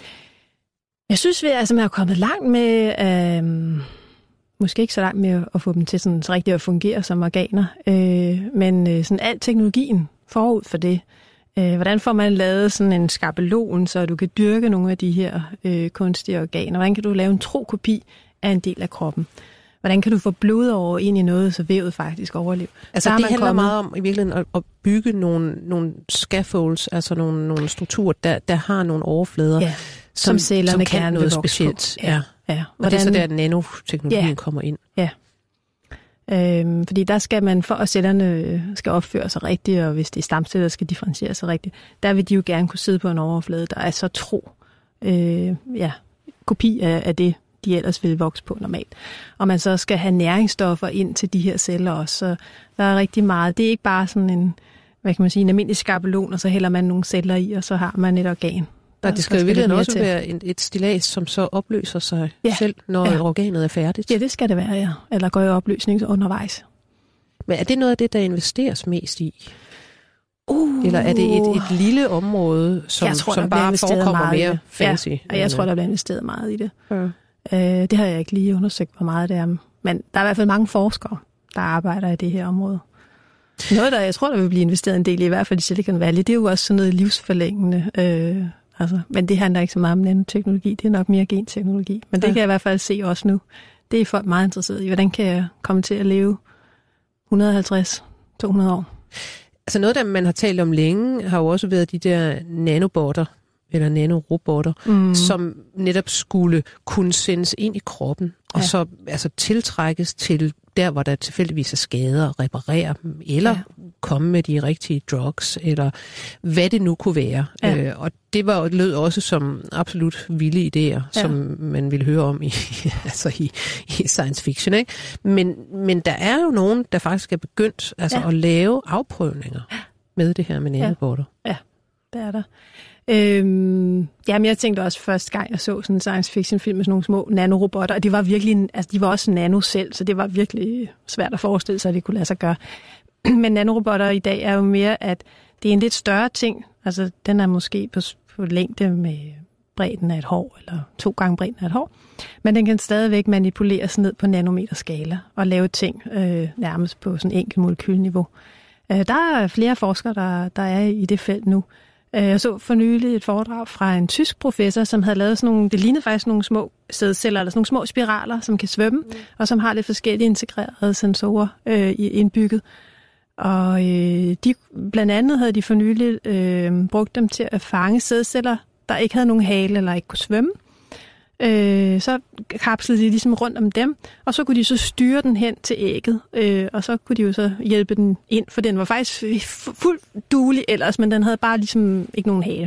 Jeg synes, vi altså, man er kommet langt med, øh, måske ikke så langt med at få dem til sådan, så rigtigt at fungere som organer, øh, men øh, sådan al teknologien forud for det, Øh, hvordan får man lavet sådan en skabelon, så du kan dyrke nogle af de her øh, kunstige organer? Hvordan kan du lave en tro kopi af en del af kroppen? Hvordan kan du få blod over ind i noget, så vævet faktisk overlever? Altså det handler kommet... meget om i virkeligheden at, at bygge nogle, nogle scaffolds, altså nogle, nogle strukturer, der, der har nogle overflader, ja, som, som, som kan gerne noget specielt. Ja. Ja. Ja. Og Hvordan... det er så der, nanoteknologien ja. kommer ind. Ja. Øhm, fordi der skal man, for at cellerne skal opføre sig rigtigt, og hvis det er stamceller, skal differentiere sig rigtigt, der vil de jo gerne kunne sidde på en overflade, der er så tro øh, ja, kopi af, af det, de ellers vil vokse på normalt. Og man så skal have næringsstoffer ind til de her celler også, så der er rigtig meget. Det er ikke bare sådan en, hvad kan man sige, en almindelig skabelon, og så hælder man nogle celler i, og så har man et organ. Og det skal jo virkelig også til. være et, et stillads, som så opløser sig ja. selv, når ja. organet er færdigt. Ja, det skal det være, ja. Eller går i opløsning undervejs. Men er det noget af det, der investeres mest i? Uh, Eller er det et, et lille område, som, tror, som bare forekommer mere fancy? Ja, og jeg tror, der bliver investeret meget i det. Ja. Øh, det har jeg ikke lige undersøgt, hvor meget det er. Men der er i hvert fald mange forskere, der arbejder i det her område. Noget, der jeg tror, der vil blive investeret en del i, i hvert fald i Silicon Valley, det er jo også sådan noget livsforlængende. Øh, altså, men det handler ikke så meget om nanoteknologi, det er nok mere genteknologi. Men det ja. kan jeg i hvert fald se også nu. Det er folk meget interesseret i. Hvordan kan jeg komme til at leve et hundrede og halvtreds til to hundrede år? Altså noget, der man har talt om længe, har jo også været de der nanobotter, eller nanorobotter, mm. som netop skulle kunne sendes ind i kroppen, og ja. så altså, tiltrækkes til der, hvor der tilfældigvis er skader, reparere dem, eller ja. komme med de rigtige drugs, eller hvad det nu kunne være. Ja. Øh, og det var lød også som absolut vilde idéer, ja. som man ville høre om i, altså i, i science fiction. Ikke? Men, men der er jo nogen, der faktisk er begyndt altså, ja. at lave afprøvninger med det her med nanobotter. Ja, ja det er der. Øhm, jamen, jeg tænkte også første gang, jeg så sådan en science fiction film med sådan nogle små nanorobotter, og det var virkelig, altså de var også nano selv, så det var virkelig svært at forestille sig, at det kunne lade sig gøre. Men nanorobotter i dag er jo mere, at det er en lidt større ting, altså den er måske på, på længde med bredden af et hår, eller to gange bredden af et hår, men den kan stadigvæk manipuleres ned på nanometerskala og lave ting øh, nærmest på sådan enkelt molekylniveau. Øh, der er flere forskere, der, der er i det felt nu. Jeg så for nylig et foredrag fra en tysk professor, som havde lavet sådan nogle, det lignede faktisk nogle små sædceller, eller sådan nogle små spiraler, som kan svømme, mm. og som har lidt forskellige integrerede sensorer øh, indbygget. Og øh, de, blandt andet havde de for nylig øh, brugt dem til at fange sædceller, der ikke havde nogen hale eller ikke kunne svømme. Øh, så kapslede de ligesom rundt om dem, og så kunne de så styre den hen til ægget, øh, og så kunne de jo så hjælpe den ind, for den var faktisk fuldt duelig ellers, men den havde bare ligesom ikke nogen hale.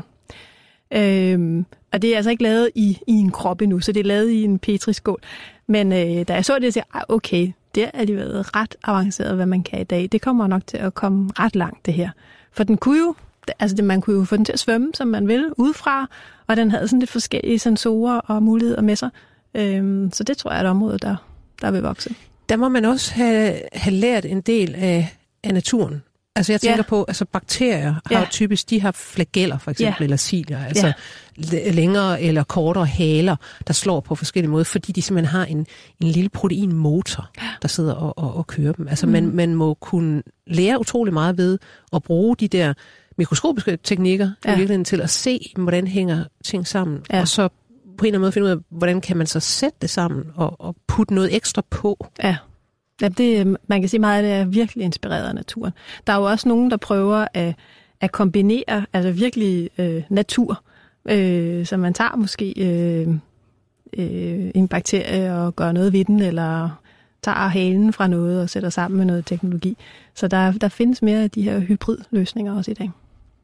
Øh, og det er altså ikke lavet i, i en krop endnu, så det er lavet i en petriskål. Men øh, da jeg så det, så jeg, okay, det er de været ret avanceret, hvad man kan i dag. Det kommer nok til at komme ret langt, det her. For den kunne jo, altså det, man kunne jo få den til at svømme, som man vil, udefra, og den havde sådan lidt forskellige sensorer og muligheder med sig. Øhm, så det tror jeg er et område, der, der vil vokse. Der må man også have, have lært en del af, af naturen. Altså jeg tænker ja. på, altså bakterier har ja. jo typisk, de har flageller for eksempel, ja. eller cilier, altså ja. længere eller kortere haler, der slår på forskellige måder, fordi de simpelthen har en, en lille proteinmotor, der sidder og, og, og kører dem. Altså mm. man, man må kunne lære utrolig meget ved at bruge de der mikroskopiske teknikker ja. i virkeligheden til at se, hvordan hænger ting sammen, ja. og så på en eller anden måde finde ud af, hvordan kan man så sætte det sammen og, og putte noget ekstra på. Ja. Ja, det, man kan sige meget, at det er virkelig inspireret af naturen. Der er jo også nogen, der prøver at, at kombinere altså virkelig øh, natur, øh, så man tager måske øh, øh, en bakterie og gør noget ved den, eller tager halen fra noget og sætter sammen med noget teknologi. Så der, der findes mere af de her hybridløsninger også i dag.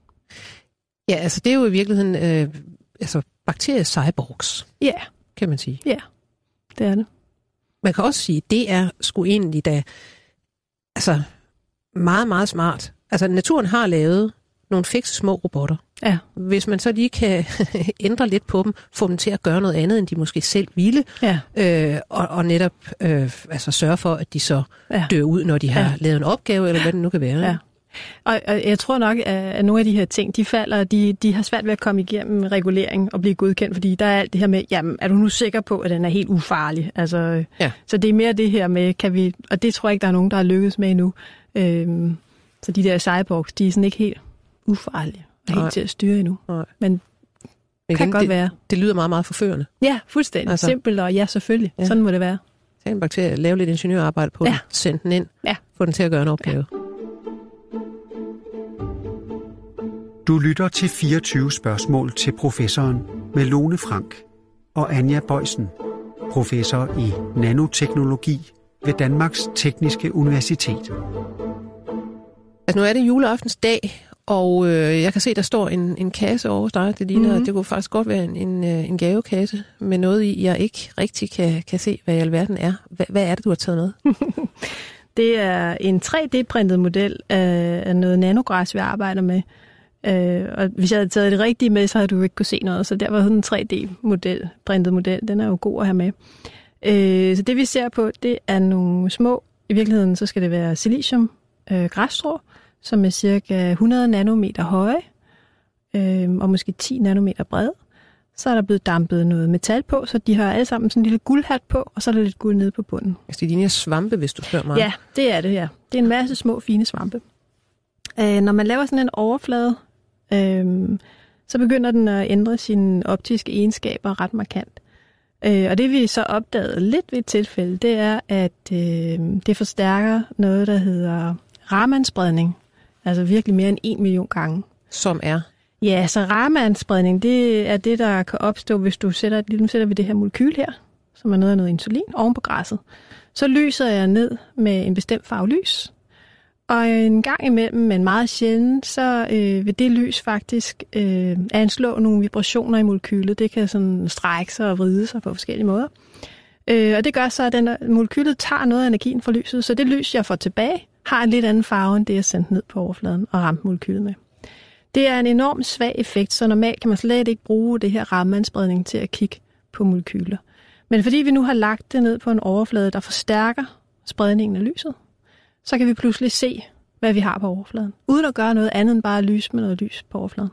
Ja, altså det er jo i virkeligheden øh, altså bakterie-cyborgs, ja. kan man sige. Ja, det er det. Man kan også sige, at det er sgu egentlig da altså meget, meget smart. Altså naturen har lavet nogle fikse små robotter. Ja. Hvis man så lige kan ændre lidt på dem, få dem til at gøre noget andet, end de måske selv ville, ja. øh, og, og netop øh, altså sørge for, at de så ja. dør ud, når de har ja. lavet en opgave, eller hvad det nu kan være. Ja. Og, og jeg tror nok, at nogle af de her ting, de falder, de, de har svært ved at komme igennem regulering og blive godkendt, fordi der er alt det her med, jamen, er du nu sikker på, at den er helt ufarlig? Altså, ja. Så det er mere det her med, kan vi, og det tror jeg ikke, der er nogen, der har lykkes med endnu. Øhm, så de der cyborgs, de er sådan ikke helt ufarlige. helt Nej. til at styre endnu. Nej. Men Men kan igen, godt det, være. Det lyder meget, meget forførende. Ja, fuldstændig. Altså. Simpelt, og ja, selvfølgelig. Ja. Ja. Sådan må det være. Tag en bakterie, lave lidt ingeniørarbejde på Ja. den, send den ind, Ja. få den til at gøre en opgave. Ja. Du lytter til fireogtyve spørgsmål til professoren med Lone Frank og Anja Bojsen, professor i nanoteknologi ved Danmarks Tekniske Universitet. Altså nu er det juleaftens dag, og øh, jeg kan se, der står en, en kasse over hos dig. Det ligner, Mhm. det kunne faktisk godt være en, en, øh, en gavekasse med noget i, jeg ikke rigtig kan, kan se, hvad i alverden er. Hva, hvad er det, du har taget med? Det er en tre D-printet model af, af noget nanogræs, vi arbejder med. Øh, og hvis jeg havde taget det rigtige med, så havde du ikke kunne se noget. Så der var sådan en tre D-model, printet model. Den er jo god at have med. Øh, så det vi ser på, det er nogle små, i virkeligheden så skal det være silicium øh, græsstrå, som er cirka hundrede nanometer høje, øh, og måske ti nanometer brede. Så er der blevet dampet noget metal på, så de har alle sammen sådan en lille guldhat på, og så er der lidt guld nede på bunden. Altså, det ligner svampe, hvis du spørger mig. Ja, det er det, ja. Det er en masse små, fine svampe. Øh, når man laver sådan en overflade, øh, så begynder den at ændre sine optiske egenskaber ret markant. Øh, og det vi så opdagede lidt ved et tilfælde, det er, at øh, det forstærker noget, der hedder Raman-spredning. Altså virkelig mere end en million gange. Som er? Ja, så Raman-spredning, det er det, der kan opstå, hvis du sætter, nu sætter vi det her molekyl her, som er noget af noget insulin, oven på græsset. Så lyser jeg ned med en bestemt farve lys, og en gang imellem, men meget sjældent, så øh, vil det lys faktisk øh, anslå nogle vibrationer i molekylet. Det kan sådan strække sig og vride sig på forskellige måder. Øh, og det gør så, at den, molekylet tager noget af energien fra lyset, så det lys, jeg får tilbage, har en lidt anden farve, end det, jeg sendte ned på overfladen og ramte molekylet med. Det er en enormt svag effekt, så normalt kan man slet ikke bruge det her Raman-spredning til at kigge på molekyler. Men fordi vi nu har lagt det ned på en overflade, der forstærker spredningen af lyset, så kan vi pludselig se, hvad vi har på overfladen, uden at gøre noget andet end bare at lyse med noget lys på overfladen.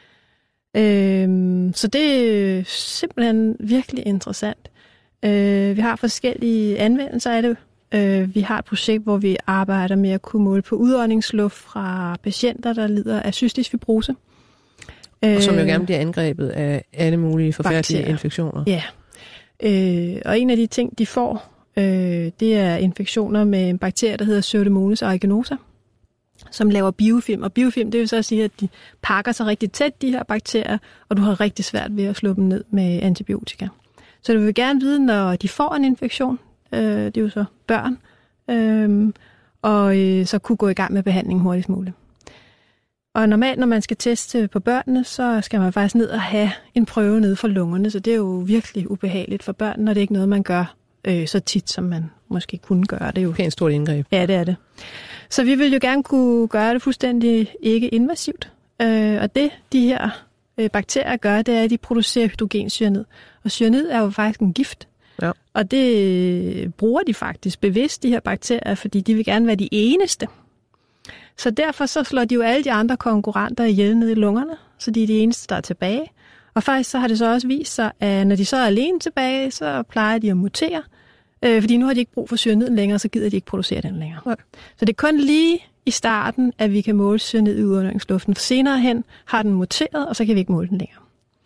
Øhm, så det er simpelthen virkelig interessant. Øh, vi har forskellige anvendelser af det. Øh, vi har et projekt, hvor vi arbejder med at kunne måle på udåndingsluft fra patienter, der lider af cystisk fibrose. Og som jo gerne bliver angrebet af alle mulige forfærdelige bakterier. infektioner. Ja, øh, og en af de ting, de får, øh, det er infektioner med en bakterie, der hedder Pseudomonas aeruginosa, som laver biofilm. Og biofilm, det vil så at sige, at de pakker sig rigtig tæt, de her bakterier, og du har rigtig svært ved at slå dem ned med antibiotika. Så du vil gerne vide, når de får en infektion, øh, det er jo så børn, øh, og øh, så kunne gå i gang med behandling hurtigst muligt. Og normalt, når man skal teste på børnene, så skal man faktisk ned og have en prøve nede for lungerne, så det er jo virkelig ubehageligt for børn, og det er ikke noget, man gør øh, så tit, som man måske kunne gøre det jo. Pænt stort indgreb. Ja, det er det. Så vi vil jo gerne kunne gøre det fuldstændig ikke invasivt, øh, og det, de her øh, bakterier gør, det er, at de producerer hydrogencyanid. Og cyanid er jo faktisk en gift, Ja. og det bruger de faktisk bevidst, de her bakterier, fordi de vil gerne være de eneste. Så derfor så slår de jo alle de andre konkurrenter ihjel ned i lungerne, så de er de eneste, der er tilbage. Og faktisk så har det så også vist sig, at når de så er alene tilbage, så plejer de at mutere, øh, fordi nu har de ikke brug for cyaniden længere, så gider de ikke producere den længere. Nej. Så det er kun lige i starten, at vi kan måle cyanid i udåndingsluften. For senere hen har den muteret, og så kan vi ikke måle den længere.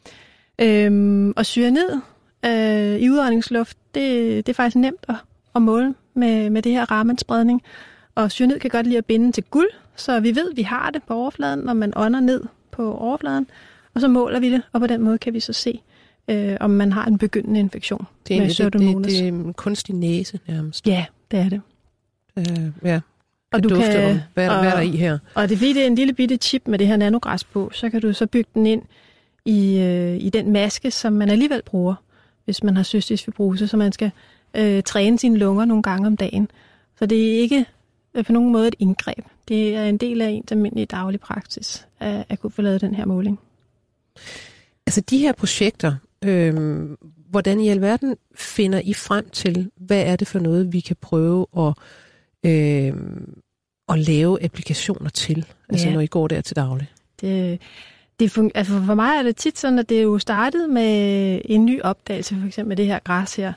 Øhm, og cyanid øh, i udåndingsluft, det, det er faktisk nemt at, at måle med, med det her Raman-spredning. Og cyanid kan godt lide at binde til guld, så vi ved, at vi har det på overfladen, når man ånder ned på overfladen. Og så måler vi det, og på den måde kan vi så se, øh, om man har en begyndende infektion Det er, med det, det, Pseudomonas. det er en kunstig næse nærmest. Ja, det er det. Øh, ja. Og du dufte kan, om, hvad, og, hvad er der i her? Og det er fordi, det er en lille bitte chip med det her nanogræs på, så kan du så bygge den ind i, øh, i den maske, som man alligevel bruger, hvis man har cystisk fibrose, så man skal øh, træne sine lunger nogle gange om dagen. Så det er ikke på nogen måde et indgreb. Det er en del af ens almindelige daglig praksis at, at kunne få lavet den her måling. Altså de her projekter, øh, hvordan i alverden finder I frem til, hvad er det for noget, vi kan prøve at, øh, at lave applikationer til, altså Ja. når I går der til daglig? Det, det fun- altså for mig er det tit sådan, at det er jo startet med en ny opdagelse, for eksempel med det her græs her.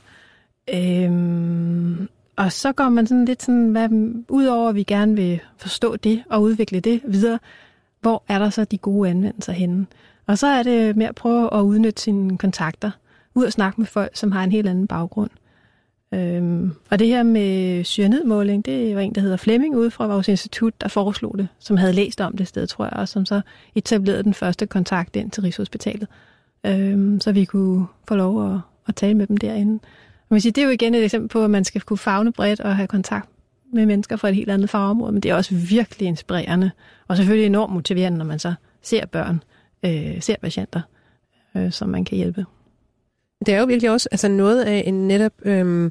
Øhm, og så går man sådan lidt sådan, hvad, udover at vi gerne vil forstå det og udvikle det videre, hvor er der så de gode anvendelser henne? Og så er det med at prøve at udnytte sine kontakter, ud og snakke med folk, som har en helt anden baggrund. Øhm, og det her med cyanidmåling, det var en, der hedder Flemming ude fra vores institut, der foreslog det, som havde læst om det sted, tror jeg, og som så etablerede den første kontakt ind til Rigshospitalet, øhm, så vi kunne få lov at, at tale med dem derinde. Og man siger, det er jo igen et eksempel på, at man skal kunne favne bredt og have kontakt med mennesker fra et helt andet fagområde, men det er også virkelig inspirerende, og selvfølgelig enormt motiverende, når man så ser børn, øh, ser patienter, øh, som man kan hjælpe. Det er jo virkelig også altså noget af en netop... Øhm,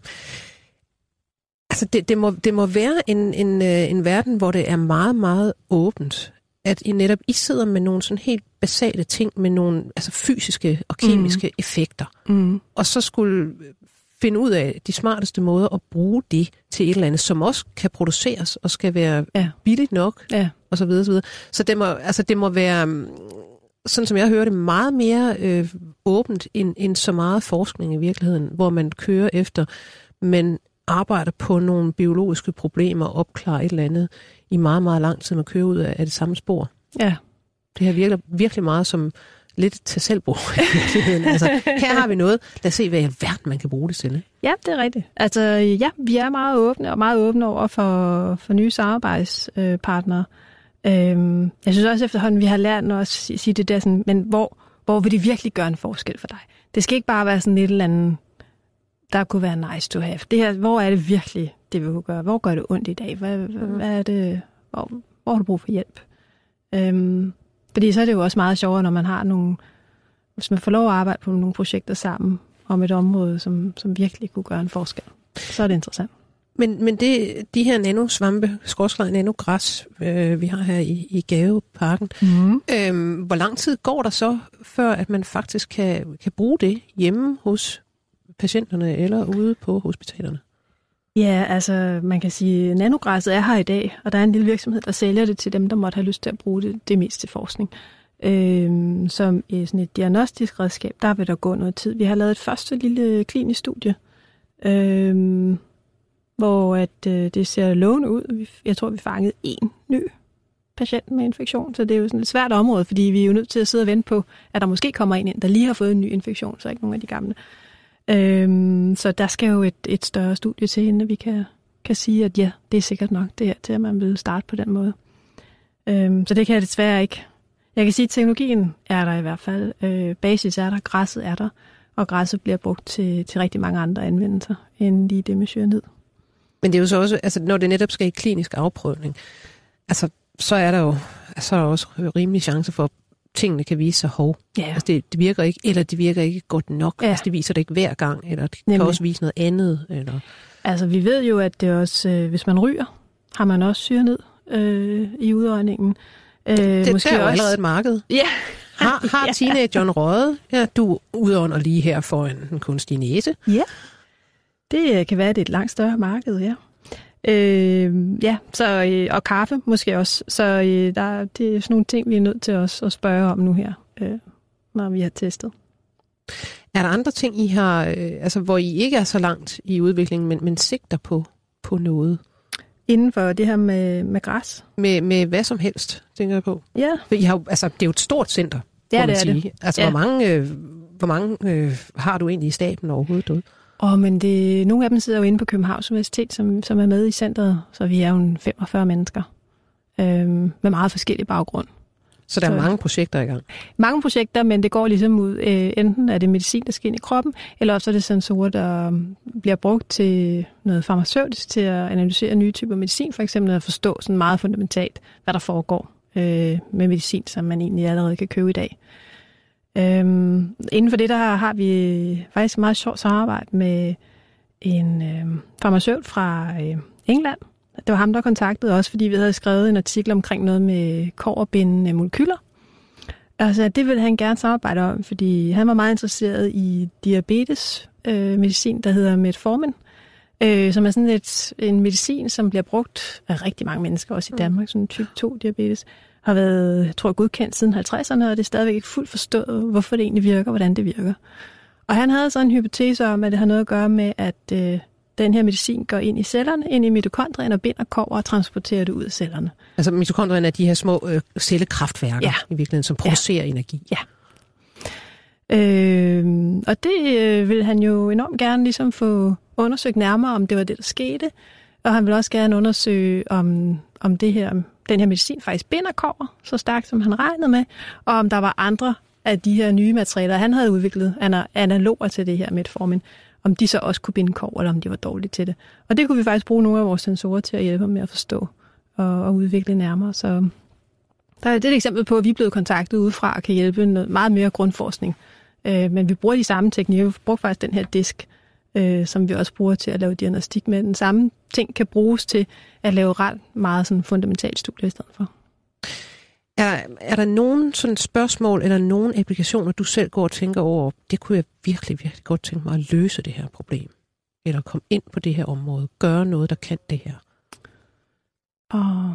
altså det, det, må, det må være en, en, en verden, hvor det er meget, meget åbent. At I netop I sidder med nogle sådan helt basale ting, med nogle altså fysiske og kemiske mm. effekter. Mm. Og så skulle finde ud af de smarteste måder at bruge det til et eller andet, som også kan produceres og skal være ja. billigt nok, ja. og så videre, så videre. Så det må, altså det må være... sådan som jeg hører det, meget mere øh, åbent end, end så meget forskning i virkeligheden, hvor man kører efter, men arbejder på nogle biologiske problemer og opklarer et eller andet i meget, meget lang tid, man kører ud af, af det samme spor. Ja. Det her virker virkelig meget som lidt til selvbrug i virkeligheden. Altså, her har vi noget. Lad os se, hvad i alverden man kan bruge det til. Ja, det er rigtigt. Altså, ja, vi er meget åbne, og meget åbne over for, for nye samarbejdspartnere. Øhm, jeg synes også efterhånden, vi har lært at sige det der sådan, men hvor, hvor vil det virkelig gøre en forskel for dig? Det skal ikke bare være sådan et eller andet, der kunne være nice to have. Det her, hvor er det virkelig, det vi kunne gøre? Hvor gør det ondt i dag? Hvad, mm. hvad er det? Hvor, hvor har du brug for hjælp? Øhm, fordi så er det jo også meget sjovere, når man har nogle, hvis man får lov at arbejde på nogle projekter sammen om et område, som, som virkelig kunne gøre en forskel. Så er det interessant. Men, men det, de her nanosvampe, skråstreg nanogræs, øh, vi har her i, i Gaveparken, mm. øh, hvor lang tid går der så, før at man faktisk kan, kan bruge det hjemme hos patienterne eller ude på hospitalerne? Ja, altså man kan sige, at nanogræsset er her i dag, og der er en lille virksomhed, der sælger det til dem, der måtte have lyst til at bruge det, det mest til forskning. Øh, som i sådan et diagnostisk redskab, der vil der gå noget tid. Vi har lavet et første lille klinisk studie, øh, hvor at, øh, det ser lovende ud. Jeg tror, vi fangede én ny patient med infektion, så det er jo sådan et svært område, fordi vi er jo nødt til at sidde og vente på, at der måske kommer en ind, der lige har fået en ny infektion, så ikke nogen af de gamle. Øhm, så der skal jo et, et større studie til, inden vi kan, kan sige, at ja, det er sikkert nok det her til, at man vil starte på den måde. Øhm, så det kan jeg desværre ikke. Jeg kan sige, at teknologien er der i hvert fald. Øh, basis er der, græsset er der, og græsset bliver brugt til, til rigtig mange andre anvendelser, end lige det med cyanid. Men det er jo så også, altså når det netop skal i klinisk afprøvning, altså så er der jo så er der også rimelig chance for, at tingene kan vise sig hov. Ja. Altså det, det virker ikke, eller det virker ikke godt nok. Ja. Altså det viser det ikke hver gang, eller det Nemlig. Kan også vise noget andet. Eller... Altså vi ved jo, at det også, øh, hvis man ryger, har man også cyanid øh, i udøjningen. Øh, det måske er jo også... allerede et marked. Ja. Har, har teenageren røget? Ja, du udånder lige her for en, en kunstig næse. Ja. Det kan være, at det er et langt større marked, ja. Øh, ja, så, øh, og kaffe måske også. Så øh, der, det er sådan nogle ting, vi er nødt til også at spørge om nu her, øh, når vi har testet. Er der andre ting, I har, øh, altså, hvor I ikke er så langt i udviklingen, men, men sigter på, på noget? Inden for det her med, med græs? Med, med hvad som helst, tænker jeg på. Ja. For I har, altså, det er jo et stort center, ja, må man det er sige. det. Altså, ja. hvor mange, øh, hvor mange øh, har du egentlig i staben overhovedet derude? Åh, oh, men det, nogle af dem sidder jo inde på Københavns Universitet, som, som er med i centret, så vi er jo femogfyrre mennesker øhm, med meget forskellig baggrund. Så der er så, mange projekter i gang? Mange projekter, men det går ligesom ud, øh, enten er det medicin, der skal ind i kroppen, eller også er det sensorer, der bliver brugt til noget farmaceutisk, til at analysere nye typer medicin, for eksempel at forstå sådan meget fundamentalt, hvad der foregår øh, med medicin, som man egentlig allerede kan købe i dag. Øhm, inden for det, der har, har vi faktisk meget sjovt samarbejde med en øh, farmaceut fra øh, England. Det var ham, der kontaktede os, fordi vi havde skrevet en artikel omkring noget med kobberbindende molekyler. Altså, det ville han gerne samarbejde om, fordi han var meget interesseret i diabetes øh, medicin, der hedder Metformin, øh, som er sådan et, en medicin, som bliver brugt af rigtig mange mennesker, også i Danmark, sådan type to diabetes. Har været, jeg tror, godkendt siden halvtredserne, og det er stadigvæk ikke fuldt forstået, hvorfor det egentlig virker, hvordan det virker. Og han havde så en hypotese om, at det har noget at gøre med, at øh, den her medicin går ind i cellerne, ind i mitokondrien og binder kobber og transporterer det ud af cellerne. Altså mitokondrien er de her små øh, cellekraftværker ja. i virkeligheden, som producerer ja. energi. Ja. Øh, og det øh, vil han jo enormt gerne ligesom få undersøgt nærmere, om det var det, der skete. Og han vil også gerne undersøge, om, om det her, den her medicin faktisk binder kobber så stærkt, som han regnede med, og om der var andre af de her nye materialer, han havde udviklet, analoger til det her metformin, om de så også kunne binde kobber, eller om de var dårlige til det. Og det kunne vi faktisk bruge nogle af vores sensorer til at hjælpe med at forstå og, og udvikle nærmere. Så der er det et eksempel på, at vi er blevet kontaktet udefra og kan hjælpe noget meget mere grundforskning. Øh, men vi bruger de samme teknikker. Vi bruger faktisk den her disk, øh, som vi også bruger til at lave diagnostik med. Den samme ting kan bruges til at lave ret meget sådan fundamentalt studie i stedet for. Er, er der nogen sådan spørgsmål eller nogen applikationer, du selv går og tænker over, det kunne jeg virkelig, virkelig godt tænke mig at løse det her problem? Eller komme ind på det her område, gøre noget, der kan det her? Åh,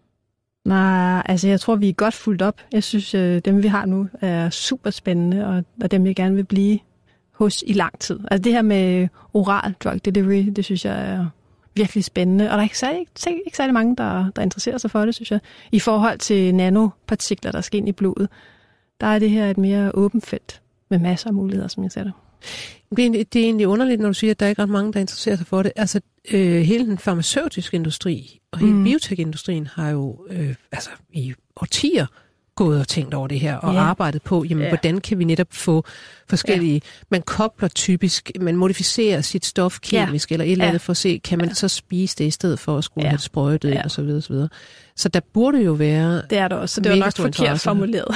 nej, altså jeg tror, vi er godt fuldt op. Jeg synes, dem vi har nu er super spændende, og, og dem jeg gerne vil blive hos i lang tid. Altså det her med oral drug delivery, det synes jeg er virkelig spændende, og der er ikke særlig, ikke, ikke særlig mange, der, der interesserer sig for det, synes jeg. I forhold til nanopartikler, der skal ind i blodet, der er det her et mere åbent felt med masser af muligheder, som jeg ser det. Det er, det er egentlig underligt, når du siger, at der er ikke ret mange, der interesserer sig for det. Altså, øh, hele den farmaceutiske industri og hele mm. biotekindustrien har jo øh, altså, i årtier gået og tænkt over det her, og yeah. arbejdet på, jamen, yeah. hvordan kan vi netop få forskellige... Yeah. Man kobler typisk, man modificerer sit stof kemisk, yeah. eller et eller andet yeah. for at se, kan man yeah. så spise det i stedet for at skulle yeah. have det sprøjtet yeah. ind, og så videre, og så videre. Så der burde jo være... Det er der også, så det var nok forkert formuleret.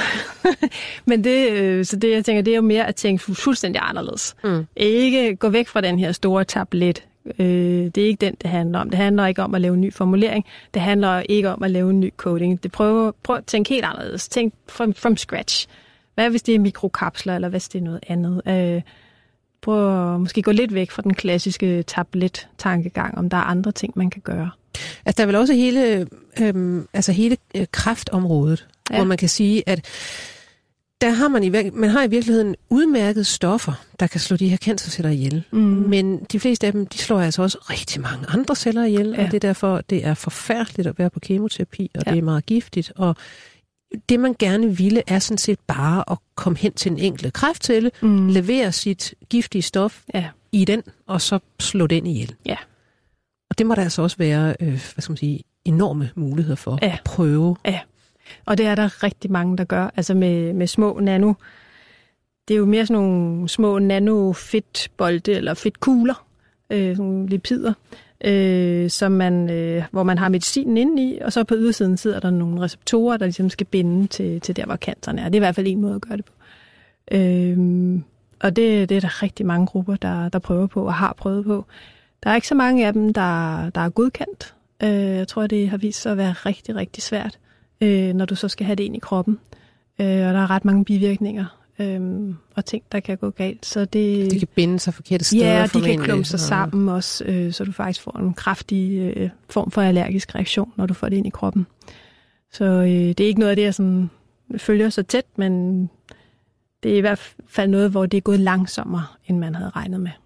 Men det, så det, jeg tænker, det er jo mere at tænke fuldstændig anderledes. Mm. Ikke gå væk fra den her store tablet. Det er ikke den, det handler om. Det handler ikke om at lave en ny formulering. Det handler ikke om at lave en ny coding. Det prøver, prøv at tænke helt anderledes. Tænk from, from scratch. Hvad hvis det er mikrokapsler, eller hvis det er noget andet? Prøv at måske gå lidt væk fra den klassiske tablet-tankegang, om der er andre ting, man kan gøre. Altså, der er vel også hele, øhm, altså hele øh, kræftområdet, ja. Hvor man kan sige, at der har man, i, man har i virkeligheden udmærket stoffer, der kan slå de her cancerceller ihjel. Mm. Men de fleste af dem, de slår altså også rigtig mange andre celler ihjel, ja. Og det er derfor, det er forfærdeligt at være på kemoterapi, og ja. Det er meget giftigt. Og det, man gerne ville, er sådan set bare at komme hen til en enkelt kræftcelle, mm. levere sit giftige stof ja. I den, og så slå den ihjel. Ja. Og det må der altså også være, øh, hvad skal man sige, enorme muligheder for ja. At prøve. Ja, og det er der rigtig mange, der gør. Altså med, med små nano. Det er jo mere sådan nogle små nano-fedtbolde eller fedtkugler, øh, sådan nogle lipider, øh, som man, øh, hvor man har medicinen inde i, og så på ydersiden sidder der nogle receptorer, der ligesom skal binde til, til der, hvor canceren er. Det er i hvert fald en måde at gøre det på. Øh, og det, det er der rigtig mange grupper, der, der prøver på og har prøvet på. Der er ikke så mange af dem, der, der er godkendt. Øh, jeg tror, det har vist sig at være rigtig, rigtig svært, øh, når du så skal have det ind i kroppen. Øh, og der er ret mange bivirkninger øh, og ting, der kan gå galt. Så det, de kan binde sig forkerte steder. Ja, de kan klumpe sig sammen også, øh, så du faktisk får en kraftig øh, form for allergisk reaktion, når du får det ind i kroppen. Så øh, det er ikke noget af det, jeg sådan, følger så tæt, men det er i hvert fald noget, hvor det er gået langsommere, end man havde regnet med.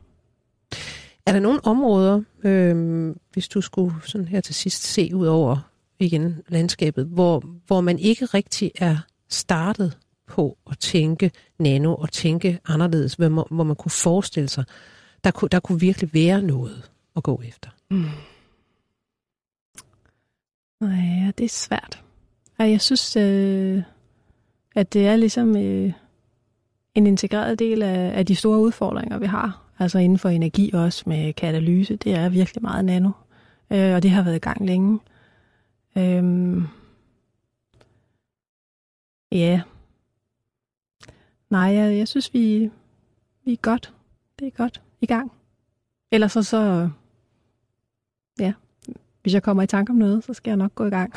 Er der nogle områder, øh, hvis du skulle sådan her til sidst se ud over igen landskabet, hvor, hvor man ikke rigtig er startet på at tænke nano og tænke anderledes, hvor man, hvor man kunne forestille sig, der kunne, der kunne virkelig være noget at gå efter? Mm. Nej, det er svært. Ej, jeg synes, øh, at det er ligesom øh, en integreret del af, af de store udfordringer, vi har. Altså inden for energi også med katalyse. Det er virkelig meget nano. Øh, og det har været i gang længe. Øhm, ja. Yeah. Nej, jeg, jeg synes, vi, vi er godt. Det er godt i gang. Ellers så, så... Ja. Hvis jeg kommer i tanke om noget, så skal jeg nok gå i gang.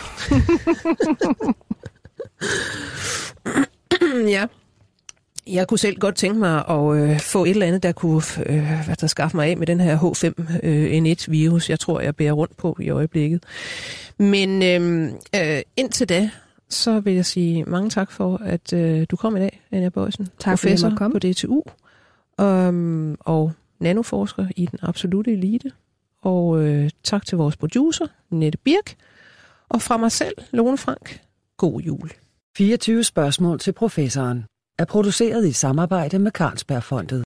Ja. Jeg kunne selv godt tænke mig at øh, få et eller andet, der kunne øh, hvad der skaffe mig af med den her H fem N et virus, jeg tror, jeg bærer rundt på i øjeblikket. Men øh, øh, indtil da, så vil jeg sige mange tak for, at øh, du kom i dag, Anja Boysen. Tak professor for, at på D T U, um, og nanoforsker i den absolutte elite. og øh, tak til vores producer, Nette Birk, og fra mig selv, Lone Frank, god jul. fireogtyve spørgsmål til professoren er produceret i samarbejde med Carlsbergfondet.